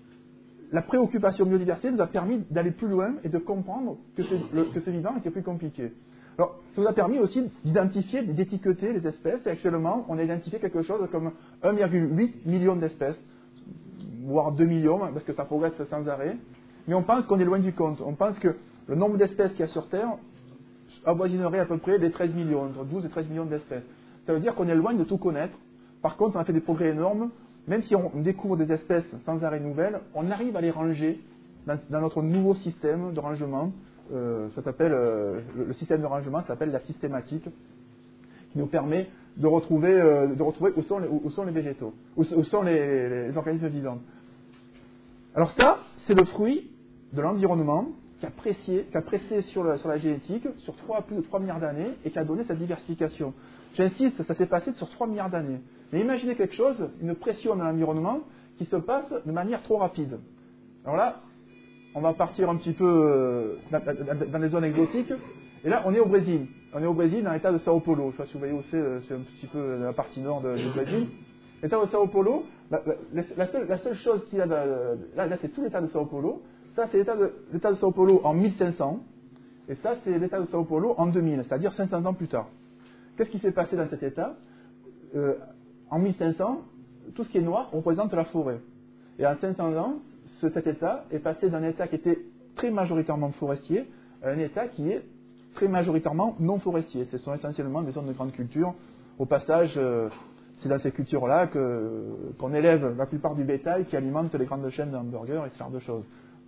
la préoccupation biodiversité nous a permis d'aller plus loin et de comprendre que ce, le, que ce vivant était plus compliqué. Alors, ça nous a permis aussi d'identifier, d'étiqueter les espèces. Et actuellement, on a identifié quelque chose comme un virgule huit million d'espèces, voire deux millions, parce que ça progresse sans arrêt. Mais on pense qu'on est loin du compte. On pense que le nombre d'espèces qu'il y a sur Terre avoisinerait à peu près les treize millions, entre douze et treize millions d'espèces. Ça veut dire qu'on est loin de tout connaître. Par contre, on a fait des progrès énormes. Même si on découvre des espèces sans arrêt nouvelles, on arrive à les ranger dans, dans notre nouveau système de rangement. Euh, ça s'appelle, euh, le, le système de rangement s'appelle la systématique, qui nous permet de retrouver, euh, de retrouver où, sont les, où, où sont les végétaux, où, où sont les, les, les organismes vivants. Alors ça, c'est le fruit de l'environnement qui a pressé, qui a pressé sur, le, sur la génétique sur trois, plus de trois milliards d'années et qui a donné cette diversification. J'insiste, ça s'est passé sur trois milliards d'années. Mais imaginez quelque chose, une pression dans l'environnement qui se passe de manière trop rapide. Alors là, on va partir un petit peu dans, dans, dans les zones exotiques. Et là, on est au Brésil. On est au Brésil, dans l'état de Sao Paulo. Je ne sais pas si vous voyez où c'est, c'est un petit peu la partie nord de, du Brésil. L'état de Sao Paulo, la, la, la, seule, la seule chose qu'il y a, de, là, là c'est tout l'état de Sao Paulo. Ça, c'est l'état de, l'état de Sao Paulo en mille cinq cents. Et ça, c'est l'état de Sao Paulo en deux mille, c'est-à-dire cinq cents ans plus tard. Qu'est-ce qui s'est passé dans cet état? euh, En mille cinq cents, tout ce qui est noir représente la forêt. Et en cinq cents ans, ce, cet état est passé d'un état qui était très majoritairement forestier à un état qui est très majoritairement non forestier. Ce sont essentiellement des zones de grande culture. Au passage, euh, c'est dans ces cultures-là que, qu'on élève la plupart du bétail qui alimente les grandes chaînes de hamburgers et ce genre de choses.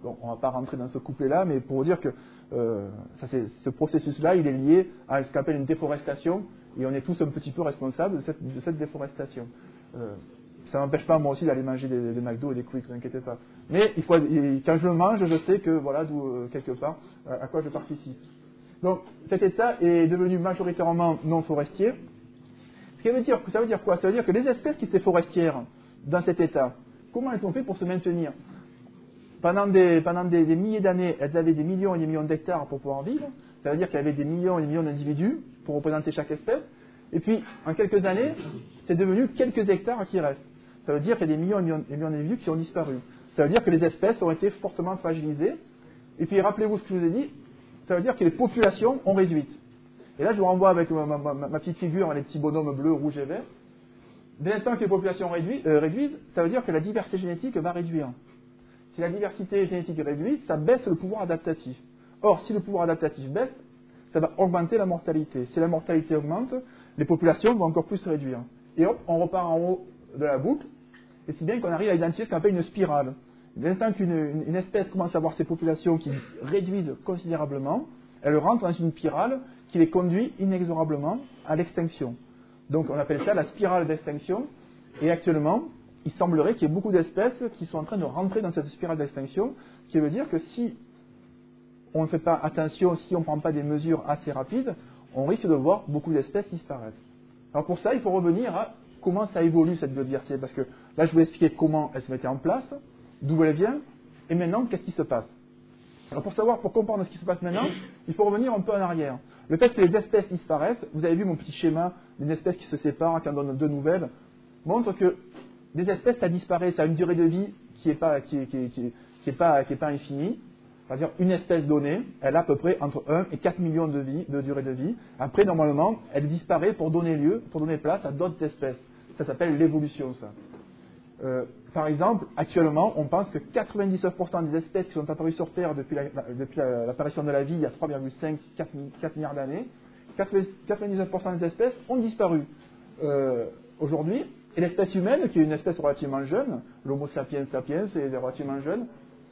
bon, on ne va pas rentrer dans ce couplet-là, mais pour vous dire que euh, ça, ce processus-là, il est lié à ce qu'on appelle une déforestation, et on est tous un petit peu responsables de cette, de cette déforestation. Euh, ça ne m'empêche pas, moi aussi, d'aller manger des, des McDo et des Quick, ne vous inquiétez pas. Mais il faut, et quand je le mange, je sais que, voilà, d'où, euh, quelque part, à, à quoi je participe. Donc, cet état est devenu majoritairement non forestier. Ce qui veut dire, ça veut dire quoi? Ça veut dire que les espèces qui étaient forestières dans cet état, comment elles ont fait pour se maintenir? Pendant des, pendant des, des milliers d'années, elles avaient des millions et des millions d'hectares pour pouvoir vivre. Ça veut dire qu'il y avait des millions et des millions d'individus pour représenter chaque espèce. Et puis, en quelques années, c'est devenu quelques hectares qui restent. Ça veut dire qu'il y a des millions et millions, et millions d'individus qui ont disparu. Ça veut dire que les espèces ont été fortement fragilisées. Et puis, rappelez-vous ce que je vous ai dit, ça veut dire que les populations ont réduit. Et là, je vous renvoie avec ma, ma, ma, ma petite figure, les petits bonhommes bleus, rouges et verts. Dès l'instant que les populations réduisent, euh, réduisent, ça veut dire que la diversité génétique va réduire. Si la diversité génétique est réduite, ça baisse le pouvoir adaptatif. Or, si le pouvoir adaptatif baisse, ça va augmenter la mortalité. Si la mortalité augmente, les populations vont encore plus se réduire. Et hop, on repart en haut de la boucle, et si bien qu'on arrive à identifier ce qu'on appelle une spirale. Dès l'instant qu'une une, une espèce commence à avoir ses populations qui réduisent considérablement, elle rentre dans une spirale qui les conduit inexorablement à l'extinction. Donc on appelle ça la spirale d'extinction, et actuellement, il semblerait qu'il y ait beaucoup d'espèces qui sont en train de rentrer dans cette spirale d'extinction, ce qui veut dire que si on ne fait pas attention, si on ne prend pas des mesures assez rapides, on risque de voir beaucoup d'espèces disparaître. Alors pour ça, il faut revenir à comment ça évolue cette biodiversité, parce que là je vous ai expliqué comment elle se mettait en place, d'où elle vient, et maintenant qu'est-ce qui se passe. Alors pour savoir, pour comprendre ce qui se passe maintenant, il faut revenir un peu en arrière. Le fait que les espèces disparaissent, vous avez vu mon petit schéma d'une espèce qui se sépare, qui en donne deux nouvelles, montre que des espèces, ça disparaît, ça a une durée de vie qui n'est pas, qui est, qui est, qui est, qui est pas, qui est pas infinie. C'est-à-dire une espèce donnée, elle a à peu près entre un et quatre millions de, vie, de durée de vie. Après, normalement, elle disparaît pour donner lieu, pour donner place à d'autres espèces. Ça s'appelle l'évolution, ça. Euh, par exemple, actuellement, on pense que quatre-vingt-dix-neuf pour cent des espèces qui sont apparues sur Terre depuis, la, depuis la, l'apparition de la vie il y a trois virgule cinq à quatre milliards d'années, quatre-vingt-dix-neuf pour cent des espèces ont disparu. Euh, aujourd'hui, et l'espèce humaine, qui est une espèce relativement jeune, l'Homo sapiens sapiens, c'est relativement jeune,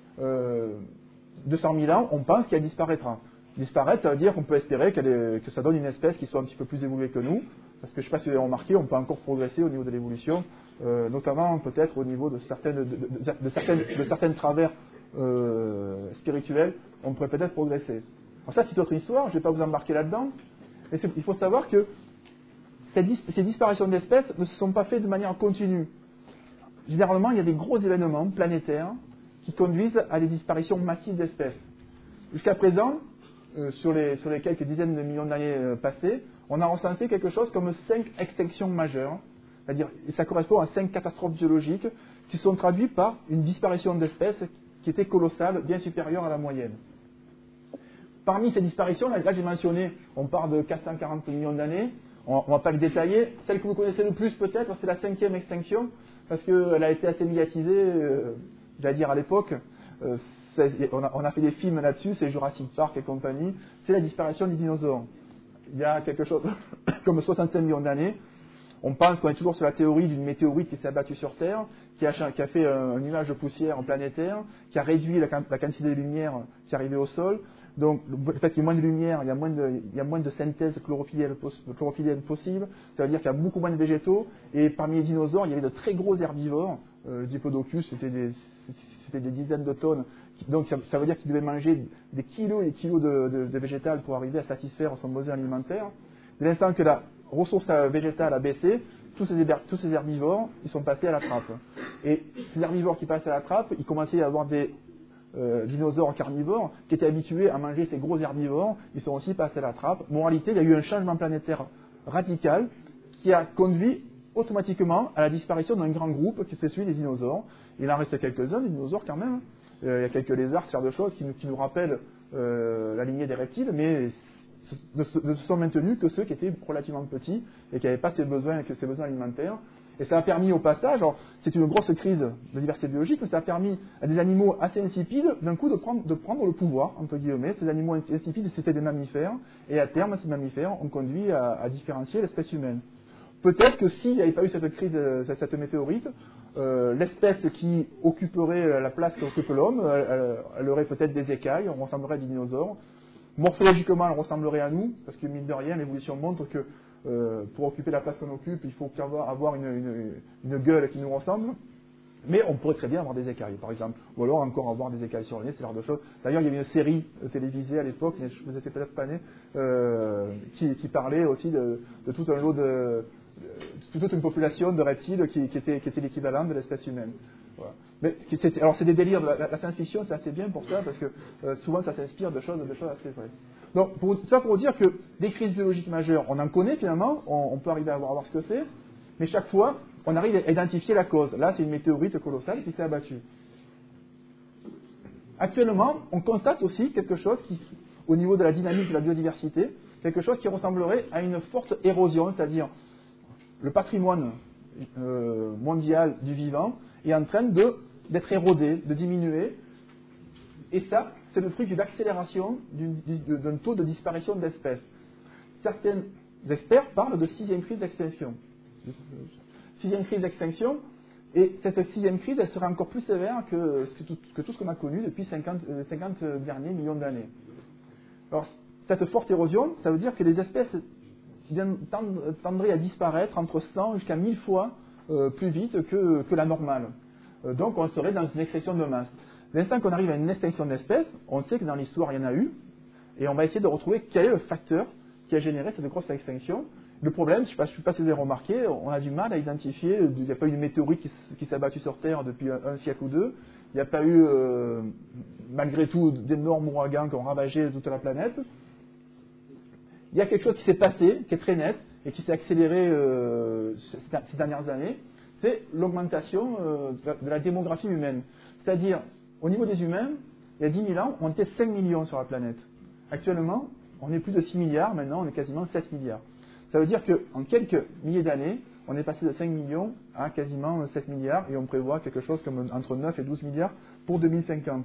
euh, deux cent mille ans, on pense qu'elle disparaîtra. Disparaître, ça veut dire qu'on peut espérer qu'elle est, que ça donne une espèce qui soit un petit peu plus évoluée que nous, parce que je ne sais pas si vous avez remarqué, on peut encore progresser au niveau de l'évolution, euh, notamment peut-être au niveau de certaines, de, de, de, de certaines, de certaines travers euh, spirituels, on pourrait peut-être progresser. Alors ça, c'est autre histoire, je ne vais pas vous embarquer là-dedans, mais il faut savoir que ces, dis, ces disparitions d'espèces ne se sont pas faites de manière continue. Généralement, il y a des gros événements planétaires qui conduisent à des disparitions massives d'espèces. Jusqu'à présent, euh, sur, les, sur les quelques dizaines de millions d'années euh, passées, on a recensé quelque chose comme cinq extinctions majeures, c'est-à-dire ça correspond à cinq catastrophes biologiques qui sont traduites par une disparition d'espèces qui était colossale, bien supérieure à la moyenne. Parmi ces disparitions, là, là j'ai mentionné, on parle de quatre cent quarante millions d'années, on ne va pas le détailler. Celle que vous connaissez le plus peut-être, c'est la cinquième extinction, parce qu'elle a été assez médiatisée, euh, j'allais dire à l'époque, euh, on, a, on a fait des films là-dessus, c'est Jurassic Park et compagnie, c'est la disparition des dinosaures. Il y a quelque chose comme soixante-cinq millions d'années, on pense qu'on est toujours sur la théorie d'une météorite qui s'est abattue sur Terre, qui a, qui a fait un, un nuage de poussière planétaire, qui a réduit la, la quantité de lumière qui arrivait au sol. Donc, le fait qu'il y ait moins de lumière, il y a moins de, il y a moins de synthèse chlorophyllienne, chlorophyllienne possible, ça veut dire qu'il y a beaucoup moins de végétaux, et parmi les dinosaures, il y avait de très gros herbivores, euh, le Diplodocus, c'était des, c'était des dizaines de tonnes, donc ça, ça veut dire qu'il devait manger des kilos et des kilos de, de, de végétal pour arriver à satisfaire son besoin alimentaire. Dès l'instant que la ressource végétale a baissé, tous ces, tous ces herbivores, ils sont passés à la trappe. Et ces herbivores qui passaient à la trappe, ils commençaient à avoir des Euh, dinosaures carnivores qui étaient habitués à manger ces gros herbivores, ils sont aussi passés à la trappe. Moralité, il y a eu un changement planétaire radical qui a conduit automatiquement à la disparition d'un grand groupe qui c'est celui des dinosaures. Il en reste quelques-uns, des dinosaures quand même. Euh, il y a quelques lézards, ce genre de choses qui nous, qui nous rappellent euh, la lignée des reptiles, mais ne se, ne se sont maintenus que ceux qui étaient relativement petits et qui n'avaient pas ces besoins, que ces besoins alimentaires. Et ça a permis au passage, alors c'est une grosse crise de diversité biologique, mais ça a permis à des animaux assez insipides d'un coup de prendre, de prendre le pouvoir, entre guillemets. Ces animaux insipides, c'était des mammifères, et à terme, ces mammifères ont conduit à, à différencier l'espèce humaine. Peut-être que s'il n'y avait pas eu cette crise, cette météorite, euh, l'espèce qui occuperait la place qu'occupe l'homme, elle, elle, elle aurait peut-être des écailles, on ressemblerait à des dinosaures. Morphologiquement, elle ressemblerait à nous, parce que mine de rien, l'évolution montre que euh, pour occuper la place qu'on occupe, il faut avoir, avoir une, une, une gueule qui nous ressemble. Mais on pourrait très bien avoir des écailles, par exemple. Ou alors encore avoir des écailles sur le nez, c'est genre de choses. D'ailleurs, il y avait une série télévisée à l'époque, mais je vous étais peut-être pas né, euh, qui, qui parlait aussi de, de tout un lot de, de toute une population de reptiles qui, qui était, qui était l'équivalent de l'espèce humaine. Voilà. Mais c'est, alors c'est des délires. La, la, la science-fiction, c'est assez bien pour ça, parce que euh, souvent ça s'inspire de choses, de choses assez vraies. Donc, pour, ça pour dire que des crises biologiques majeures, on en connaît finalement, on, on peut arriver à voir, à voir ce que c'est, mais chaque fois, on arrive à identifier la cause. Là, c'est une météorite colossale qui s'est abattue. Actuellement, on constate aussi quelque chose qui, au niveau de la dynamique de la biodiversité, quelque chose qui ressemblerait à une forte érosion, c'est-à-dire le patrimoine euh, mondial du vivant est en train de, d'être érodé, de diminuer. Et ça, c'est le truc d'une accélération d'un taux de disparition d'espèces. Certains experts parlent de sixième crise d'extinction. Sixième crise d'extinction, et cette sixième crise, elle sera encore plus sévère que, que, tout, que tout ce qu'on a connu depuis cinquante, cinquante derniers millions d'années. Alors, cette forte érosion, ça veut dire que les espèces tendraient à disparaître entre cent jusqu'à mille fois euh, plus vite que, que la normale. Euh, donc, on serait dans une extinction de masse. L'instant qu'on arrive à une extinction d'espèces, on sait que dans l'histoire, il y en a eu, et on va essayer de retrouver quel est le facteur qui a généré cette grosse extinction. Le problème, je ne sais pas si vous avez remarqué, on a du mal à identifier, il n'y a pas eu de météorite qui, qui s'est abattue sur Terre depuis un, un siècle ou deux, il n'y a pas eu, euh, malgré tout, d'énormes ouragans qui ont ravagé toute la planète. Il y a quelque chose qui s'est passé, qui est très net, et qui s'est accéléré euh, ces dernières années, c'est l'augmentation euh, de la démographie humaine. C'est-à-dire, au niveau des humains, il y a dix mille ans, on était cinq millions sur la planète. Actuellement, on est plus de six milliards, maintenant on est quasiment sept milliards. Ça veut dire qu'en quelques milliers d'années, on est passé de cinq millions à quasiment sept milliards et on prévoit quelque chose comme entre neuf et douze milliards pour deux mille cinquante.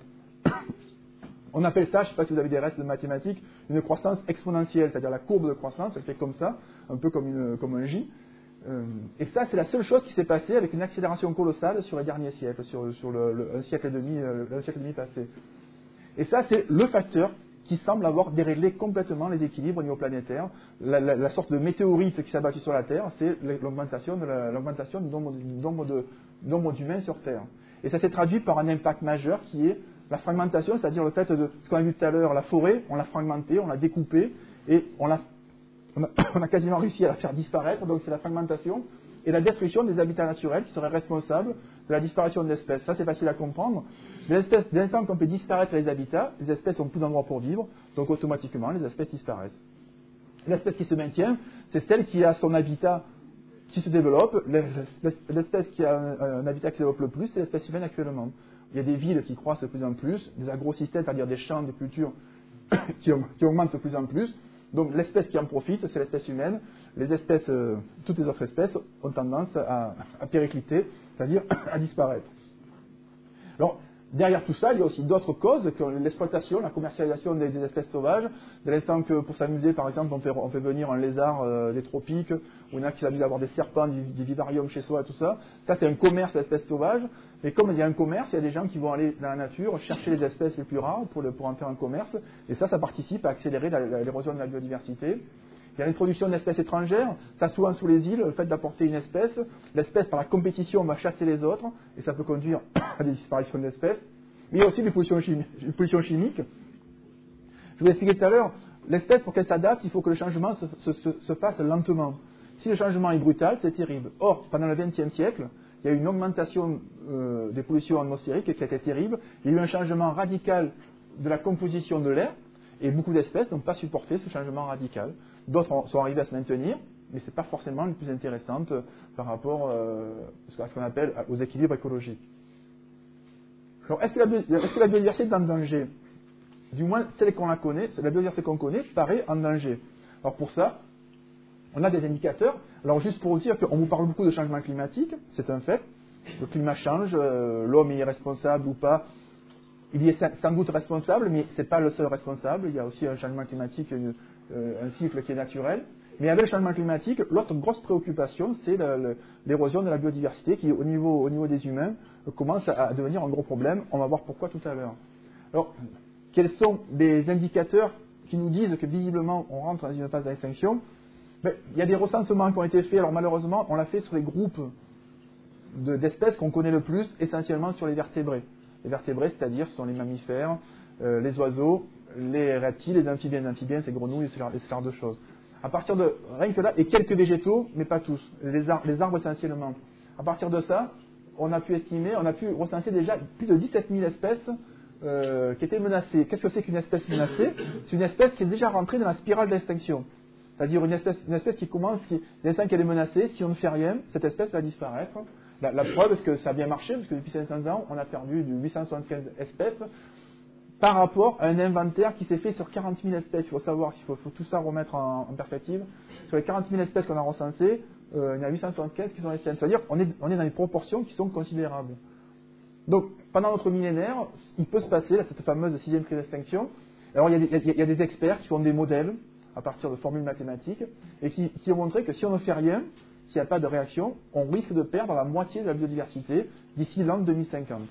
On appelle ça, je ne sais pas si vous avez des restes de mathématiques, une croissance exponentielle, c'est-à-dire la courbe de croissance, elle fait comme ça, un peu comme, une, comme un J. Euh, et ça, c'est la seule chose qui s'est passée avec une accélération colossale sur les derniers siècles, sur, sur le, le, un siècle et demi, euh, un siècle et demi passé. Et ça, c'est le facteur qui semble avoir déréglé complètement les équilibres au niveau planétaire. La, la, la sorte de météorite qui s'est abattue sur la Terre, c'est l'augmentation, de la, l'augmentation du nombre, du, nombre de, du nombre d'humains sur Terre. Et ça s'est traduit par un impact majeur qui est la fragmentation, c'est-à-dire le fait de ce qu'on a vu tout à l'heure, la forêt, on l'a fragmentée, on l'a découpée, et on a, on, a, on a quasiment réussi à la faire disparaître, donc c'est la fragmentation et la destruction des habitats naturels qui seraient responsables de la disparition de l'espèce. Ça, c'est facile à comprendre. Les espèces, dès l'instant qu'on peut disparaître les habitats, les espèces n'ont plus d'endroit pour vivre, donc automatiquement, les espèces disparaissent. L'espèce qui se maintient, c'est celle qui a son habitat qui se développe. L'espèce qui a un, un habitat qui se développe le plus, c'est l'espèce humaine actuellement. Il y a des villes qui croissent de plus en plus, des agrosystèmes, c'est-à-dire des champs de culture qui, qui augmentent de plus en plus. Donc l'espèce qui en profite, c'est l'espèce humaine. Les espèces, euh, toutes les autres espèces ont tendance à, à péricliter, c'est-à-dire à disparaître. Alors, derrière tout ça, il y a aussi d'autres causes, que l'exploitation, la commercialisation des, des espèces sauvages. De l'instant que pour s'amuser, par exemple, on fait, on fait venir un lézard euh, des tropiques, ou il y en a qui s'amusent à avoir des serpents, des, des vivariums chez soi, tout ça. Ça, c'est un commerce d'espèces sauvages. Et comme il y a un commerce, il y a des gens qui vont aller dans la nature chercher les espèces les plus rares pour, le, pour en faire un commerce. Et ça, ça participe à accélérer la, la, l'érosion de la biodiversité. Il y a l'introduction d'espèces étrangères, ça souvent sous les îles, le fait d'apporter une espèce, l'espèce par la compétition va chasser les autres, et ça peut conduire à des disparitions d'espèces. Mais il y a aussi des pollutions chimiques. Pollution chimiques. Je vous l'ai expliqué tout à l'heure, l'espèce pour qu'elle s'adapte, il faut que le changement se, se, se, se fasse lentement. Si le changement est brutal, c'est terrible. Or, pendant le vingtième siècle, il y a eu une augmentation euh, des pollutions atmosphériques qui a été terrible. Il y a eu un changement radical de la composition de l'air, et beaucoup d'espèces n'ont pas supporté ce changement radical. D'autres sont arrivées à se maintenir, mais ce n'est pas forcément les plus intéressantes par rapport euh, à ce qu'on appelle aux équilibres écologiques. Alors, est-ce que, la, est-ce que la biodiversité est en danger? Du moins, celle qu'on la connaît, la biodiversité qu'on connaît, paraît en danger. Alors pour ça, on a des indicateurs. Alors juste pour vous dire qu'on vous parle beaucoup de changement climatique, c'est un fait. Le climat change, euh, l'homme est responsable ou pas. Il y est sans doute responsable, mais ce n'est pas le seul responsable. Il y a aussi un changement climatique, une, euh, un cycle qui est naturel. Mais avec le changement climatique, l'autre grosse préoccupation, c'est l'érosion de la biodiversité qui, au niveau, au niveau des humains, commence à devenir un gros problème. On va voir pourquoi tout à l'heure. Alors, quels sont les indicateurs qui nous disent que visiblement on rentre dans une phase d'extinction? Ben, il y a des recensements qui ont été faits. Alors malheureusement, on l'a fait sur les groupes d'espèces qu'on connaît le plus, essentiellement sur les vertébrés. Les vertébrés, c'est-à-dire, ce sont les mammifères, euh, les oiseaux, les reptiles, les amphibiens. Les amphibiens, c'est grenouilles et ce genre, ce genre de choses. À partir de rien que là, et quelques végétaux, mais pas tous, les, ar les arbres essentiellement. À partir de ça, on a pu estimer, on a pu recenser déjà plus de dix-sept mille espèces euh, qui étaient menacées. Qu'est-ce que c'est qu'une espèce menacée? C'est une espèce qui est déjà rentrée dans la spirale d'extinction. C'est-à-dire une espèce, une espèce qui commence, qui, l'instant qu'elle est menacée, si on ne fait rien, cette espèce va disparaître. La, la preuve, est-ce que ça a bien marché, parce que depuis cinq cents ans, on a perdu de huit cent soixante-quinze espèces par rapport à un inventaire qui s'est fait sur quarante mille espèces. Il faut savoir, il faut, faut tout ça remettre en, en perspective. Sur les quarante mille espèces qu'on a recensées, euh, il y en a huit cent soixante-quinze qui sont extinctes. C'est-à-dire qu'on est, on est dans des proportions qui sont considérables. Donc, pendant notre millénaire, il peut se passer là, cette fameuse sixième crise d'extinction. Alors, il y, a des, il, y a, il y a des experts qui font des modèles à partir de formules mathématiques et qui, qui ont montré que si on ne fait rien, s'il n'y a pas de réaction, on risque de perdre la moitié de la biodiversité d'ici l'an deux mille cinquante.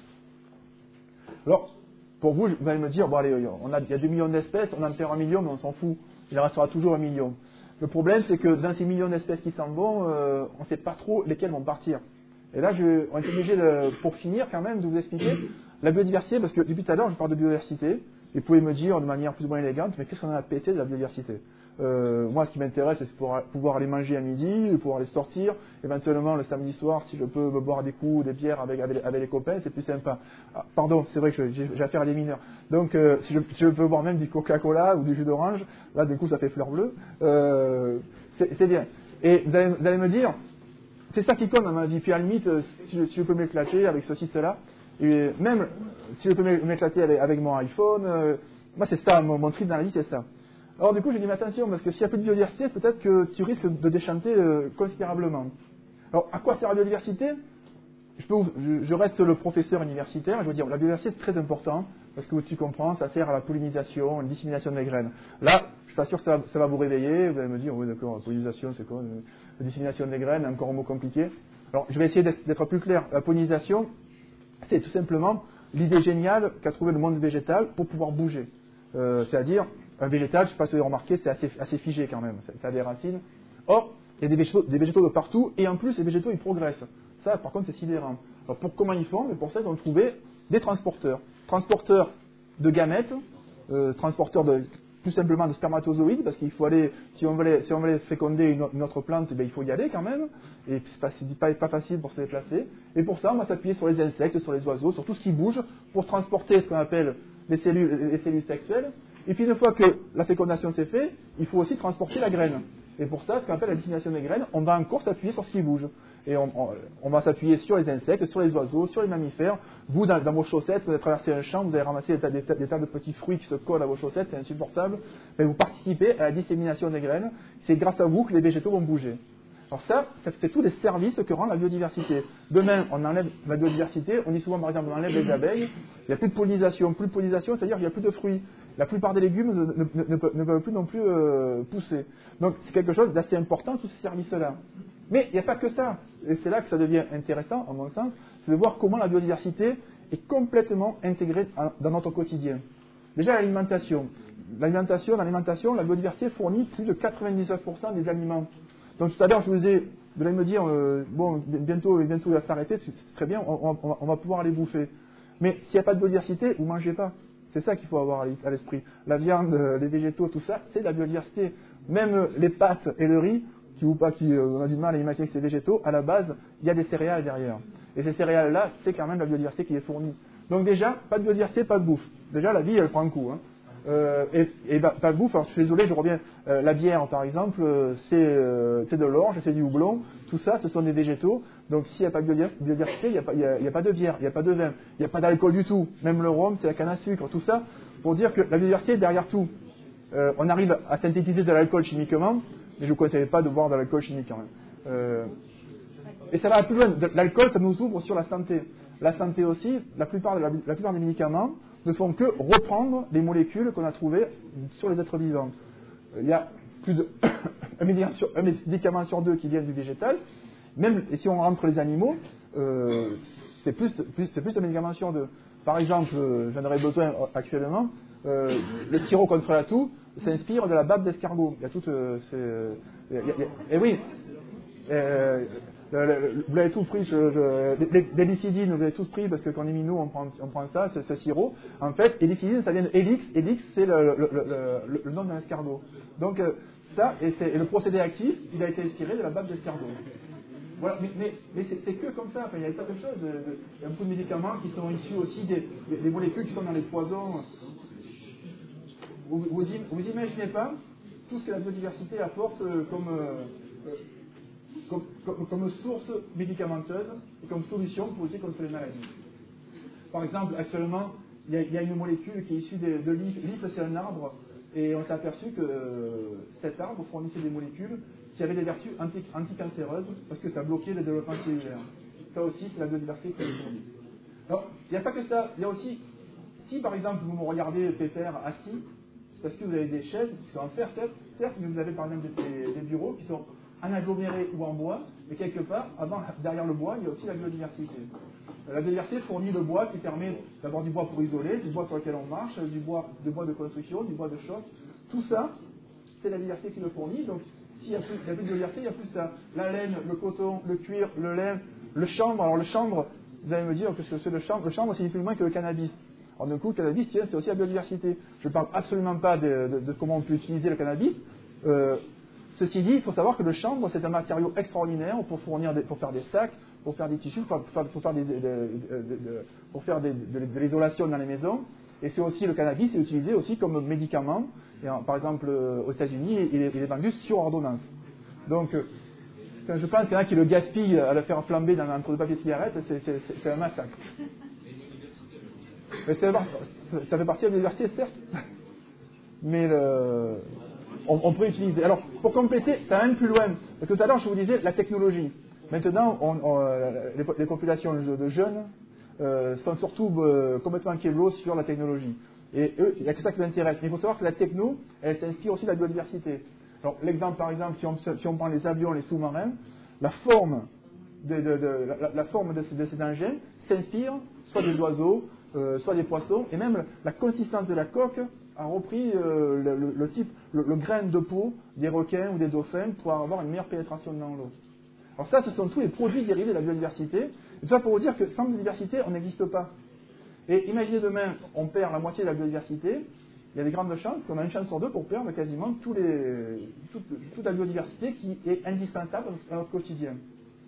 Alors, pour vous, vous allez me dire, bon allez, on a, il y a deux millions d'espèces, on en perd un million, mais on s'en fout. Il en restera toujours un million. Le problème, c'est que dans ces millions d'espèces qui s'en vont, euh, on ne sait pas trop lesquelles vont partir. Et là, je, on est obligé, de, pour finir, quand même, de vous expliquer la biodiversité, parce que depuis tout à l'heure, je parle de biodiversité, et vous pouvez me dire de manière plus ou moins élégante, mais qu'est-ce qu'on a à péter de la biodiversité? Euh, moi, ce qui m'intéresse, c'est pouvoir, pouvoir aller manger à midi, pouvoir aller sortir, éventuellement le samedi soir, si je peux me boire des coups, des bières avec, avec, avec les copains, c'est plus sympa. Ah, pardon, c'est vrai que j'ai affaire à des mineurs. Donc, euh, si, je, si je peux boire même du Coca-Cola ou du jus d'orange, là, du coup, ça fait fleur bleue. Euh, c'est bien. Et vous allez, vous allez me dire, c'est ça qui compte dans ma vie. Puis à la limite, si je, si je peux m'éclater avec ceci, cela, et même si je peux m'éclater avec, avec mon iPhone, euh, moi, c'est ça, mon, mon trip dans la vie, c'est ça. Alors du coup, j'ai dit, mais attention, parce que s'il n'y a plus de biodiversité, peut-être que tu risques de déchanter euh, considérablement. Alors, à quoi sert la biodiversité? je, peux, je, je reste le professeur universitaire, je veux dire, la biodiversité c'est très important, parce que tu comprends, ça sert à la pollinisation, à la dissémination des graines. Là, je suis pas sûr que ça, ça va vous réveiller, vous allez me dire, oui d'accord, la pollinisation c'est quoi? La dissémination des graines, encore un mot compliqué. Alors, je vais essayer d'être plus clair. La pollinisation, c'est tout simplement l'idée géniale qu'a trouvé le monde végétal pour pouvoir bouger. Euh, C'est-à-dire, un végétal, je ne sais pas si vous avez remarqué, c'est assez, assez figé quand même, ça a des racines. Or, il y a des végétaux, des végétaux de partout, et en plus, les végétaux, ils progressent. Ça, par contre, c'est sidérant. Alors, pour, comment ils font? Mais pour ça, ils ont trouvé des transporteurs. Transporteurs de gamètes, euh, transporteurs de, tout simplement de spermatozoïdes, parce qu'il faut aller, si on veut les, si on veut les féconder une, une autre plante, eh bien, il faut y aller quand même, et c'est pas, pas facile pour se déplacer. Et pour ça, on va s'appuyer sur les insectes, sur les oiseaux, sur tout ce qui bouge, pour transporter ce qu'on appelle les cellules, les cellules sexuelles. Et puis une fois que la fécondation s'est faite, il faut aussi transporter la graine. Et pour ça, ce qu'on appelle la dissémination des graines, on va encore s'appuyer sur ce qui bouge. Et on, on, on va s'appuyer sur les insectes, sur les oiseaux, sur les mammifères. Vous, dans, dans vos chaussettes, vous avez traversé un champ, vous avez ramassé des tas, des, tas, des tas de petits fruits qui se collent à vos chaussettes, c'est insupportable. Mais vous participez à la dissémination des graines. C'est grâce à vous que les végétaux vont bouger. Alors ça, c'est tous les services que rend la biodiversité. Demain, on enlève la biodiversité, on dit souvent par exemple on enlève les abeilles, il n'y a plus de pollinisation. Plus de pollinisation, c'est-à-dire qu'il n'y a plus de fruits. La plupart des légumes ne, ne, ne, ne, ne peuvent plus non plus euh, pousser. Donc c'est quelque chose d'assez important, tous ces services-là. Mais il n'y a pas que ça. Et c'est là que ça devient intéressant, à mon sens, c'est de voir comment la biodiversité est complètement intégrée dans notre quotidien. Déjà l'alimentation. L'alimentation, dans l'alimentation, la biodiversité fournit plus de quatre-vingt-dix-neuf pour cent des aliments. Donc tout à l'heure, je vous ai, vous allez me dire, euh, bon, bientôt, bientôt il va s'arrêter, c'est très bien, on, on, on va pouvoir aller bouffer. Mais s'il n'y a pas de biodiversité, vous ne mangez pas. C'est ça qu'il faut avoir à l'esprit. La viande, les végétaux, tout ça, c'est de la biodiversité. Même les pâtes et le riz, qui ou pas, qui euh, on a du mal à imaginer que c'est végétaux, à la base, il y a des céréales derrière. Et ces céréales-là, c'est quand même la biodiversité qui est fournie. Donc déjà, pas de biodiversité, pas de bouffe. Déjà, la vie, elle prend un coup. Hein. Euh, et, et bah, pas de bouffe, alors je suis désolé, je reviens. Euh, la bière, par exemple, euh, c'est euh, de l'orge, c'est du houblon. Tout ça, ce sont des végétaux. Donc s'il n'y a pas de biodiversité, il n'y a, a, a pas de bière, il n'y a pas de vin, il n'y a pas d'alcool du tout. Même le rhum, c'est la canne à sucre. Tout ça pour dire que la biodiversité est derrière tout. Euh, on arrive à synthétiser de l'alcool chimiquement, mais je ne vous conseille pas de boire de l'alcool chimique quand même. Euh, et ça va plus loin. L'alcool, ça nous ouvre sur la santé. La santé aussi, la plupart, la, la plupart des médicaments ne font que reprendre les molécules qu'on a trouvées sur les êtres vivants. Il y a plus de, un médicament, sur, un médicament sur deux qui vient du végétal, même et si on rentre les animaux, euh, c'est plus, plus, c'est plus un médicament sur deux. Par exemple, euh, j'en aurais besoin actuellement, euh, le sirop contre la toux s'inspire de la bave d'escargot. Il y a toute, euh, c'est, il y a, il y a, et oui, euh, le, le, vous l'avez tous pris, je, je, les, les licidines, vous l'avez tous pris parce que quand on est minot, on prend, on prend ça, ce, ce sirop. En fait, et licidine, ça vient de Helix. Helix, c'est le, le, le, le, le nom d'un escargot. Donc euh, ça, et, et le procédé actif, il a été inspiré de la bave d'escargot. Voilà, mais, mais, mais c'est, c'est que comme ça, enfin, il y a pas de choses. Il y a beaucoup de médicaments qui sont issus aussi des, des, des molécules qui sont dans les poisons. Vous, vous, vous imaginez pas tout ce que la biodiversité apporte euh, comme, euh, comme, comme, comme source médicamenteuse et comme solution pour lutter contre les maladies. Par exemple, actuellement, il y a, il y a une molécule qui est issue de, de l'if. L'if, c'est un arbre, et on s'est aperçu que euh, cet arbre fournissait des molécules qui avaient des vertus anti, anticancéreuses parce que ça bloquait le développement cellulaire. Ça aussi, c'est la biodiversité qui le fournit. Alors, il n'y a pas que ça. Il y a aussi, si par exemple vous me regardez pépère assis, c'est parce que vous avez des chaises qui sont en fer, certes, mais vous avez par exemple des, des bureaux qui sont en aggloméré ou en bois, mais quelque part, avant, derrière le bois, il y a aussi la biodiversité. La biodiversité fournit le bois qui permet d'avoir du bois pour isoler, du bois sur lequel on marche, du bois de, bois de construction, du bois de chauffe. Tout ça, c'est la biodiversité qui le fournit. Donc, s'il n'y a plus de biodiversité, il y a plus ça. La laine, le coton, le cuir, le lin, le chanvre. Alors, le chanvre, vous allez me dire que c'est le chanvre. Le chanvre, c'est ni plus ni moins que le cannabis. Alors, d'un coup, le cannabis, tiens, c'est aussi la biodiversité. Je ne parle absolument pas de, de, de comment on peut utiliser le cannabis. Euh, ceci dit, il faut savoir que le chanvre, c'est un matériau extraordinaire pour, fournir des, pour faire des sacs, pour faire des tissus, pour faire, pour faire, des, de, de, de, pour faire des, de, de l'isolation dans les maisons. Et c'est aussi, le cannabis est utilisé aussi comme médicament. Et en, par exemple, aux États-Unis, il est, il est vendu sur ordonnance. Donc, quand je pense qu'il y en a qui le gaspillent à le faire flamber dans, entre deux papiers de cigarettes, c'est, c'est, c'est, c'est un massacre. Mais ça, ça fait partie de l'université, certes. Mais le, on, on peut utiliser. Alors, pour compléter, ça va même plus loin. Parce que tout à l'heure, je vous disais la technologie. Maintenant, on, on, les, les populations de jeunes euh, sont surtout euh, complètement kéblos sur la technologie. Et eux, il n'y a que ça qui les intéresse. Mais il faut savoir que la techno, elle s'inspire aussi de la biodiversité. Alors, l'exemple, par exemple, si on, si on prend les avions, les sous-marins, la forme de, de, de, la, la forme de, de ces engins s'inspire soit des oiseaux, euh, soit des poissons, et même la consistance de la coque a repris euh, le, le, le type, le, le grain de peau des requins ou des dauphins pour avoir une meilleure pénétration dans l'eau. Alors ça, ce sont tous les produits dérivés de la biodiversité. Et tout ça pour vous dire que sans biodiversité, on n'existe pas. Et imaginez demain, on perd la moitié de la biodiversité, il y a des grandes chances qu'on a une chance sur deux pour perdre quasiment tous les, toute, toute la biodiversité qui est indispensable à notre quotidien.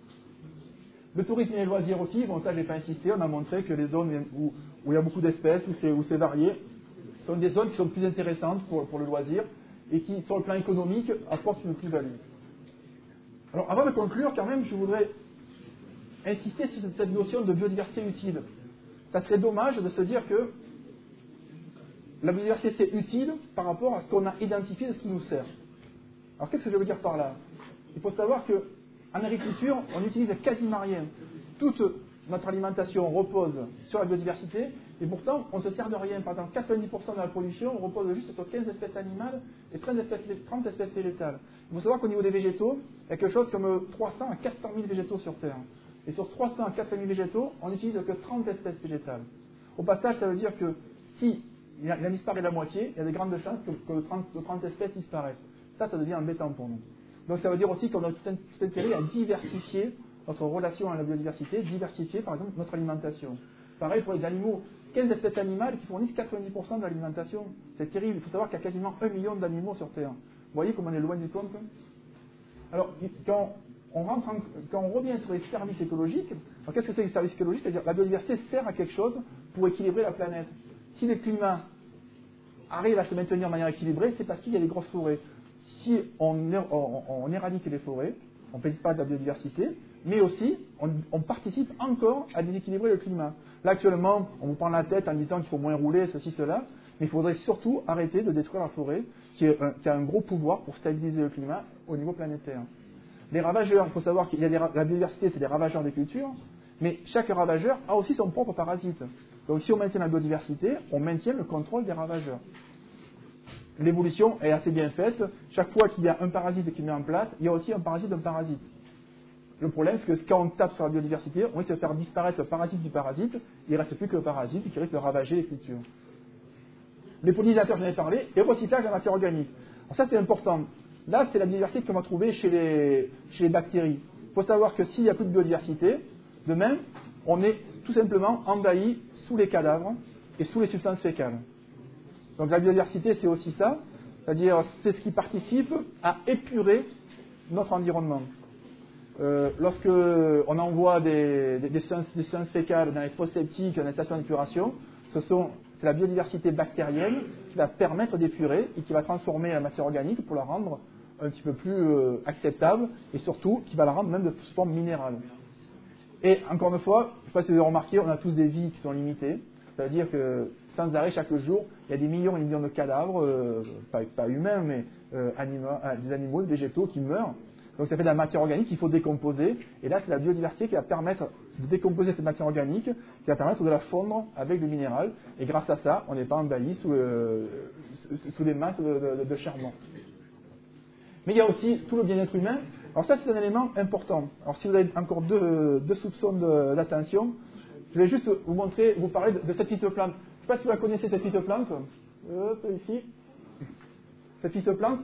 Le tourisme et les loisirs aussi, bon ça je n'ai pas insisté, on a montré que les zones où, où il y a beaucoup d'espèces, où c'est, où c'est varié, sont des zones qui sont plus intéressantes pour, pour le loisir et qui, sur le plan économique, apportent une plus-value. Alors avant de conclure, quand même, je voudrais insister sur cette notion de biodiversité utile. Ça serait dommage de se dire que la biodiversité c'est utile par rapport à ce qu'on a identifié de ce qui nous sert. Alors qu'est-ce que je veux dire par là? Il faut savoir qu'en agriculture, on n'utilise quasiment rien. Toute notre alimentation repose sur la biodiversité et pourtant on ne se sert de rien. Par exemple, quatre-vingt-dix pour cent de la production repose juste sur quinze espèces animales et trente espèces, trente espèces végétales. Il faut savoir qu'au niveau des végétaux, il y a quelque chose comme trois cents à quatre cent mille végétaux sur Terre. Et sur trois cents à quatre cent mille végétaux, on n'utilise que trente espèces végétales. Au passage, ça veut dire que si il en disparaît la moitié, il y a de grandes chances que, que trente, trente espèces disparaissent. Ça, ça devient embêtant pour nous. Donc ça veut dire aussi qu'on a tout intérêt à diversifier notre relation à la biodiversité, diversifier par exemple notre alimentation. Pareil pour les animaux, quinze espèces animales qui fournissent quatre-vingt-dix pour cent de l'alimentation. C'est terrible, il faut savoir qu'il y a quasiment un million d'animaux sur Terre. Vous voyez comme on est loin du compte. Alors, quand on, rentre en, quand on revient sur les services écologiques, alors qu'est-ce que c'est les services écologiques? C'est-à-dire la biodiversité sert à quelque chose pour équilibrer la planète. Si le climat arrive à se maintenir de manière équilibrée, c'est parce qu'il y a des grosses forêts. Si on, on, on éradique les forêts, on ne fait pas de la biodiversité, mais aussi on, on participe encore à déséquilibrer le climat. Là actuellement, on vous prend la tête en disant qu'il faut moins rouler, ceci, cela, mais il faudrait surtout arrêter de détruire la forêt, qui, est un, qui a un gros pouvoir pour stabiliser le climat au niveau planétaire. Les ravageurs, il faut savoir qu'il y a des, la biodiversité, c'est des ravageurs des cultures, mais chaque ravageur a aussi son propre parasite. Donc si on maintient la biodiversité, on maintient le contrôle des ravageurs. l'évolution est assez bien faite. Chaque fois qu'il y a un parasite qui met en place, il y a aussi un parasite d'un parasite. Le problème, c'est que quand on tape sur la biodiversité, on risque de faire disparaître le parasite du parasite, il ne reste plus que le parasite qui risque de ravager les cultures. Les pollinisateurs, j'en ai parlé, et recyclage de la matière organique. Alors ça, c'est important. Là, c'est la biodiversité qu'on va trouver chez les, chez les bactéries. Il faut savoir que s'il n'y a plus de biodiversité, demain, on est tout simplement envahi sous les cadavres et sous les substances fécales. Donc la biodiversité, c'est aussi ça, c'est-à-dire c'est ce qui participe à épurer notre environnement. Euh, lorsque on envoie des, des, des, substances, des substances fécales dans les fosses septiques, dans les stations d'épuration, ce sont, c'est la biodiversité bactérienne qui va permettre d'épurer et qui va transformer la matière organique pour la rendre un petit peu plus euh, acceptable et surtout qui va la rendre même de forme minérale. Et encore une fois, je ne sais pas si vous avez remarqué, on a tous des vies qui sont limitées. Ça veut dire que sans arrêt, chaque jour, il y a des millions et des millions de cadavres, euh, pas, pas humains, mais euh, animaux, des animaux, des végétaux qui meurent. Donc ça fait de la matière organique qu'il faut décomposer. Et là, c'est la biodiversité qui va permettre de décomposer cette matière organique, qui va permettre de la fondre avec le minéral. Et grâce à ça, on n'est pas envahi sous, euh, sous des masses de, de, de chair morte. Mais il y a aussi tout le bien-être humain. Alors ça, c'est un élément important. Alors si vous avez encore deux, deux soupçons de, d'attention, je vais juste vous montrer, vous parler de, de cette petite plante. Je ne sais pas si vous la connaissez, cette petite plante. Hop, ici. Cette petite plante,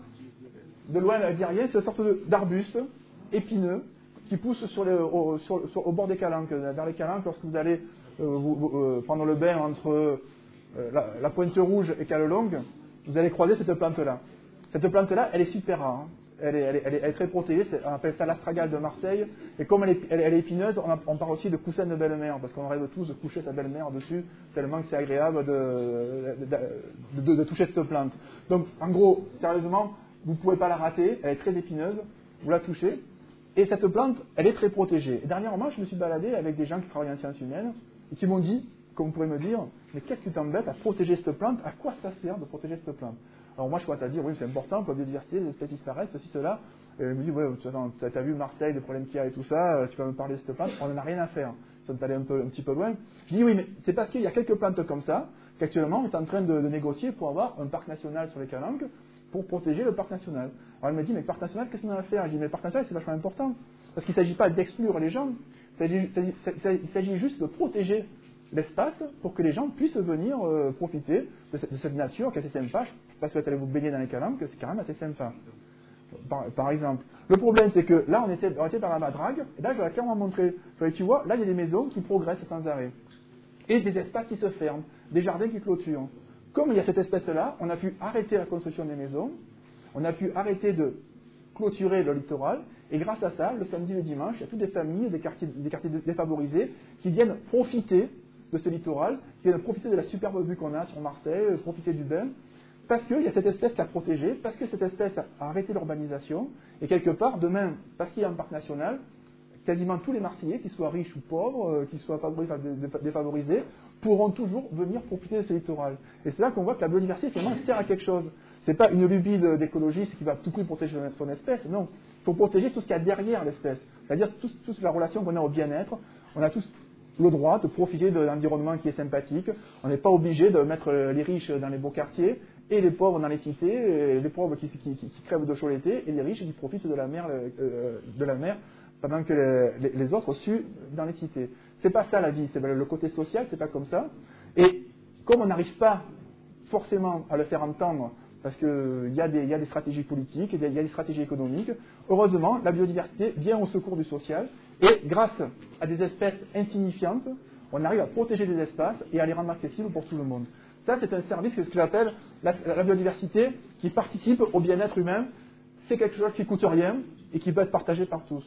de loin, elle ne dit rien, c'est une sorte d'arbuste épineux qui pousse sur les, au, sur, sur, au bord des calanques, vers les calanques, lorsque vous allez euh, vous, vous, euh, prendre le bain entre euh, la, la Pointe Rouge et Callelongue, vous allez croiser cette plante-là. Cette plante-là, elle est super rare. Hein. Elle, est, elle, est, elle, est, elle est très protégée, c'est, on appelle ça l'astragale de Marseille. Et comme elle est, elle, elle est épineuse, on, a, on parle aussi de coussin de belle-mère, parce qu'on rêve tous de coucher sa belle-mère dessus, tellement que c'est agréable de, de, de, de, de toucher cette plante. Donc, en gros, sérieusement, vous ne pouvez pas la rater, elle est très épineuse, vous la touchez. Et cette plante, elle est très protégée. Et dernièrement, je me suis baladé avec des gens qui travaillent en sciences humaines, et qui m'ont dit, comme vous pourrez me dire, mais qu'est-ce qui t'embête à protéger cette plante? À quoi ça sert de protéger cette plante? Alors moi, je commence à dire, oui, c'est important pour la biodiversité, les espèces disparaissent, ceci, cela. Et elle me dit, ouais, tu as vu Marseille, les problèmes qu'il y a et tout ça, tu vas me parler de cette plante, on n'en a rien à faire. Ça me allait un, peu, un petit peu loin. Je dis, oui, mais c'est parce qu'il y a quelques plantes comme ça, qu'actuellement, on est en train de, de négocier pour avoir un parc national sur les Calanques, pour protéger le parc national. Alors elle me dit, mais le parc national, qu'est-ce qu'on a à faire? Je dis, mais le parc national, c'est vachement important. Parce qu'il ne s'agit pas d'exclure les gens, il s'agit, il s'agit juste de protéger l'espace pour que les gens puissent venir euh, profiter de cette, de cette nature qui est assez sympa. Je ne sais pas si vous êtes allé vous baigner dans les calanques, c'est quand même assez sympa. Par, par exemple. Le problème, c'est que là, on était, on était dans la Madrague, et là, je vais clairement montrer. Tu vois, là, il y a des maisons qui progressent sans arrêt. Et des espaces qui se ferment, des jardins qui clôturent. Comme il y a cette espèce-là, on a pu arrêter la construction des maisons, on a pu arrêter de clôturer le littoral, et grâce à ça, le samedi et le dimanche, il y a toutes des familles, des quartiers, des quartiers défavorisés, qui viennent profiter de ce littoral, qui viennent profiter de la superbe vue qu'on a sur Marseille, profiter du bain, parce qu'il y a cette espèce à protéger, parce que cette espèce a arrêté l'urbanisation, et quelque part, demain, parce qu'il y a un parc national, quasiment tous les Marseillais, qu'ils soient riches ou pauvres, qu'ils soient favorisés, défavorisés, pourront toujours venir profiter de ce littoral. Et c'est là qu'on voit que la biodiversité, finalement, sert à quelque chose. Ce n'est pas une lubie d'écologiste qui va tout prix protéger son espèce, non. Il faut protéger tout ce qu'il y a derrière l'espèce. C'est-à-dire toute, toute la relation qu'on a au bien-être. On a tous le droit de profiter de l'environnement qui est sympathique. On n'est pas obligé de mettre les riches dans les beaux quartiers et les pauvres dans les cités, et les pauvres qui, qui, qui, qui crèvent de chaud l'été, et les riches qui profitent de la mer, euh, de la mer pendant que les, les, les autres suent dans les cités. C'est pas ça la vie, c'est le côté social, c'est pas comme ça. Et comme on n'arrive pas forcément à le faire entendre, parce qu'il y, y a des stratégies politiques, il y, y a des stratégies économiques, heureusement, la biodiversité vient au secours du social, et grâce à des espèces insignifiantes, on arrive à protéger des espaces et à les rendre accessibles pour tout le monde. Ça, c'est un service, c'est ce que j'appelle la, la biodiversité, qui participe au bien-être humain. C'est quelque chose qui ne coûte rien et qui peut être partagé par tous.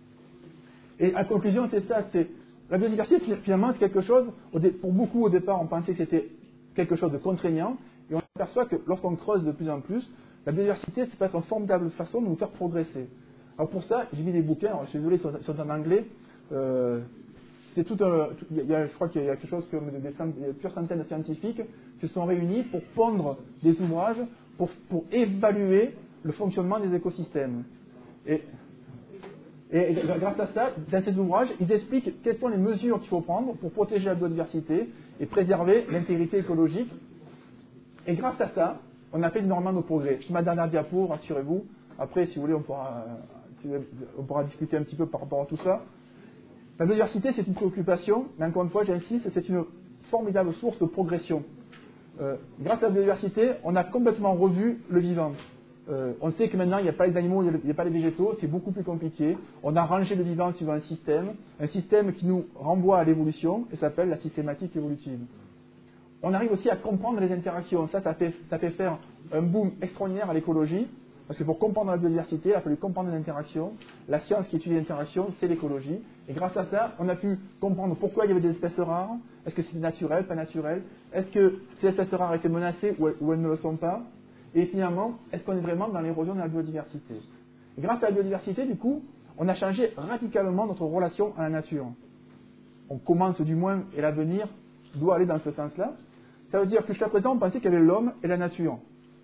Et en conclusion, c'est ça, c'est la biodiversité, finalement, c'est quelque chose, pour beaucoup au départ, on pensait que c'était quelque chose de contraignant, et on s'aperçoit que lorsqu'on creuse de plus en plus, la biodiversité, ça peut être une formidable façon de nous faire progresser. Alors pour ça, j'ai mis des bouquins, alors je suis désolé, ils sont, ils sont en anglais, euh, c'est tout un, tout, il y a, je crois qu'il y a quelque chose comme des, des, des plusieurs centaines de scientifiques qui se sont réunis pour pondre des ouvrages, pour, pour évaluer le fonctionnement des écosystèmes. Et, Et grâce à ça, dans ces ouvrages, ils expliquent quelles sont les mesures qu'il faut prendre pour protéger la biodiversité et préserver l'intégrité écologique. Et grâce à ça, on a fait énormément de progrès. C'est ma dernière diapo, rassurez-vous. Après, si vous voulez, on pourra, on pourra discuter un petit peu par rapport à tout ça. La biodiversité, c'est une préoccupation, mais encore une fois, j'insiste, c'est une formidable source de progression. Euh, grâce à la biodiversité, on a complètement revu le vivant. Euh, on sait que maintenant, il n'y a pas les animaux, il n'y a pas les végétaux, c'est beaucoup plus compliqué. On a rangé le vivant suivant un système, un système qui nous renvoie à l'évolution, et s'appelle la systématique évolutive. On arrive aussi à comprendre les interactions. Ça, ça fait, ça fait faire un boom extraordinaire à l'écologie, parce que pour comprendre la biodiversité, il a fallu comprendre les interactions. La science qui étudie les interactions, c'est l'écologie. Et grâce à ça, on a pu comprendre pourquoi il y avait des espèces rares. Est-ce que c'est naturel, pas naturel? Est-ce que ces espèces rares étaient menacées ou elles, ou elles ne le sont pas? Et finalement, est-ce qu'on est vraiment dans l'érosion de la biodiversité? Et grâce à la biodiversité, du coup, on a changé radicalement notre relation à la nature. On commence du moins, et l'avenir doit aller dans ce sens-là. Ça veut dire que jusqu'à présent, on pensait qu'il y avait l'homme et la nature.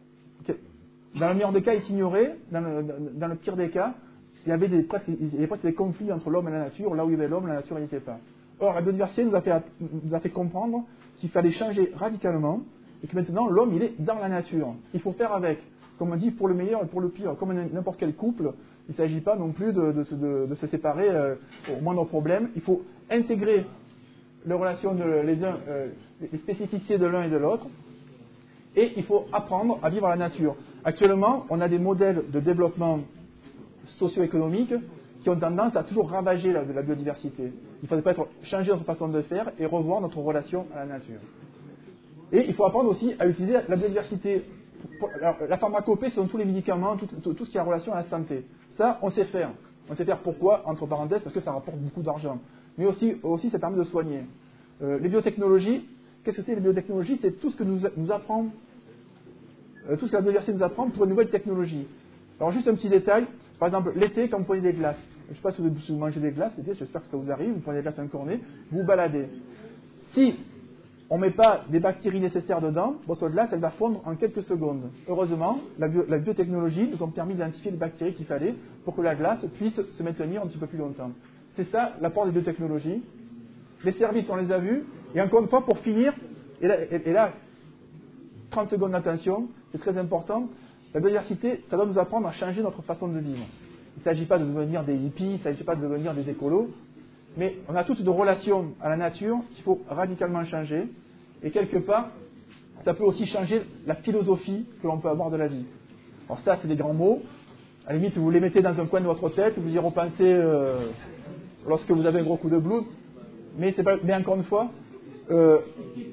Dans le meilleur des cas, ils s'ignoraient. Dans le, dans le pire des cas, il y avait des, presque, il y avait presque des conflits entre l'homme et la nature. Là où il y avait l'homme, la nature n'y était pas. Or, la biodiversité nous a fait, nous a fait comprendre qu'il fallait changer radicalement et que maintenant, l'homme, il est dans la nature. Il faut faire avec. Comme on dit, pour le meilleur et pour le pire. Comme n'importe quel couple, il ne s'agit pas non plus de, de, de, de se séparer euh, au moindre problème. Il faut intégrer les relations, de, les, uns, euh, les spécificités de l'un et de l'autre. Et il faut apprendre à vivre à la nature. Actuellement, on a des modèles de développement socio-économique qui ont tendance à toujours ravager la, la biodiversité. Il faudrait peut-être changer notre façon de faire et revoir notre relation à la nature. Et il faut apprendre aussi à utiliser la biodiversité. Alors, la pharmacopée, ce sont tous les médicaments, tout, tout, tout ce qui a relation à la santé. Ça, on sait faire. On sait faire pourquoi, entre parenthèses, parce que ça rapporte beaucoup d'argent. Mais aussi, aussi, ça permet de soigner. Euh, les biotechnologies, qu'est-ce que c'est les biotechnologies? C'est tout ce que nous, nous apprend, euh, tout ce que la biodiversité nous apprend pour une nouvelle technologie. Alors, juste un petit détail. Par exemple, l'été, quand vous prenez des glaces, je ne sais pas si vous, si vous mangez des glaces l'été, j'espère que ça vous arrive, vous prenez des glaces à un cornet, vous vous baladez. Si on ne met pas des bactéries nécessaires dedans, votre glace, elle va fondre en quelques secondes. Heureusement, la, bio, la biotechnologie nous a permis d'identifier les bactéries qu'il fallait pour que la glace puisse se maintenir un petit peu plus longtemps. C'est ça l'apport des biotechnologies. Les services, on les a vus. Et encore une fois, pour finir, et là, et, et là trente secondes d'attention, c'est très important. La biodiversité, ça doit nous apprendre à changer notre façon de vivre. Il ne s'agit pas de devenir des hippies, il ne s'agit pas de devenir des écolos, mais on a toutes de relations à la nature qu'il faut radicalement changer. Et quelque part, ça peut aussi changer la philosophie que l'on peut avoir de la vie. Alors ça, c'est des grands mots. À la limite, vous les mettez dans un coin de votre tête, vous y repensez euh, lorsque vous avez un gros coup de blues. Mais, c'est pas, mais encore une fois, euh,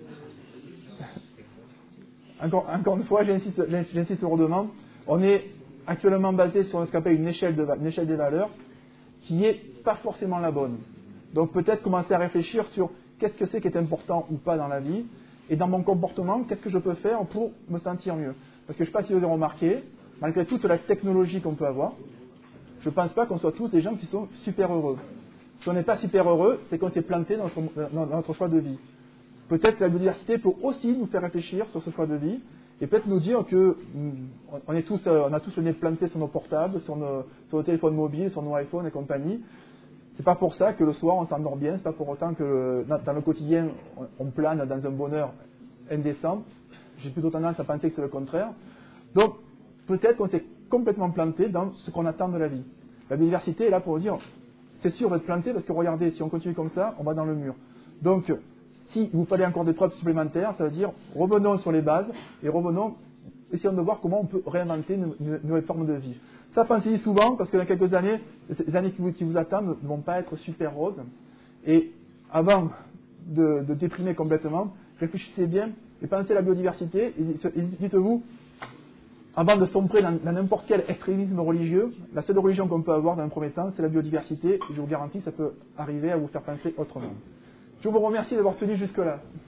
encore, encore une fois, j'insiste, j'insiste lourdement, on est actuellement basé sur ce qu'on appelle une échelle, de, une échelle des valeurs qui n'est pas forcément la bonne. Donc peut-être commencer à réfléchir sur qu'est-ce que c'est qui est important ou pas dans la vie, et dans mon comportement, qu'est-ce que je peux faire pour me sentir mieux. Parce que je ne sais pas si vous avez remarqué, malgré toute la technologie qu'on peut avoir, je ne pense pas qu'on soit tous des gens qui sont super heureux. Si on n'est pas super heureux, c'est qu'on s'est planté dans notre, dans notre choix de vie. Peut-être que la biodiversité peut aussi nous faire réfléchir sur ce choix de vie, et peut-être nous dire que on, est tous, on a tous le nez planté sur nos portables, sur nos, sur nos téléphones mobiles, sur nos iPhones et compagnie. C'est pas pour ça que le soir on s'endort bien, c'est pas pour autant que le, dans, dans le quotidien on, on plane dans un bonheur indécent. J'ai plutôt tendance à penser que c'est le contraire. Donc peut-être qu'on s'est complètement planté dans ce qu'on attend de la vie. La biodiversité est là pour dire, c'est sûr d'être planté parce que regardez, si on continue comme ça, on va dans le mur. Donc si vous fallait encore des preuves supplémentaires, ça veut dire revenons sur les bases et revenons, essayons de voir comment on peut réinventer une, une nouvelle forme de vie. Ça, pensez-y souvent, parce que dans quelques années, les années qui vous, qui vous attendent ne vont pas être super roses. Et avant de, de déprimer complètement, réfléchissez bien et pensez à la biodiversité. Et, et dites-vous, avant de sombrer dans, dans n'importe quel extrémisme religieux, la seule religion qu'on peut avoir dans un premier temps, c'est la biodiversité. Et je vous garantis, ça peut arriver à vous faire penser autrement. Je vous remercie d'avoir tenu jusque-là.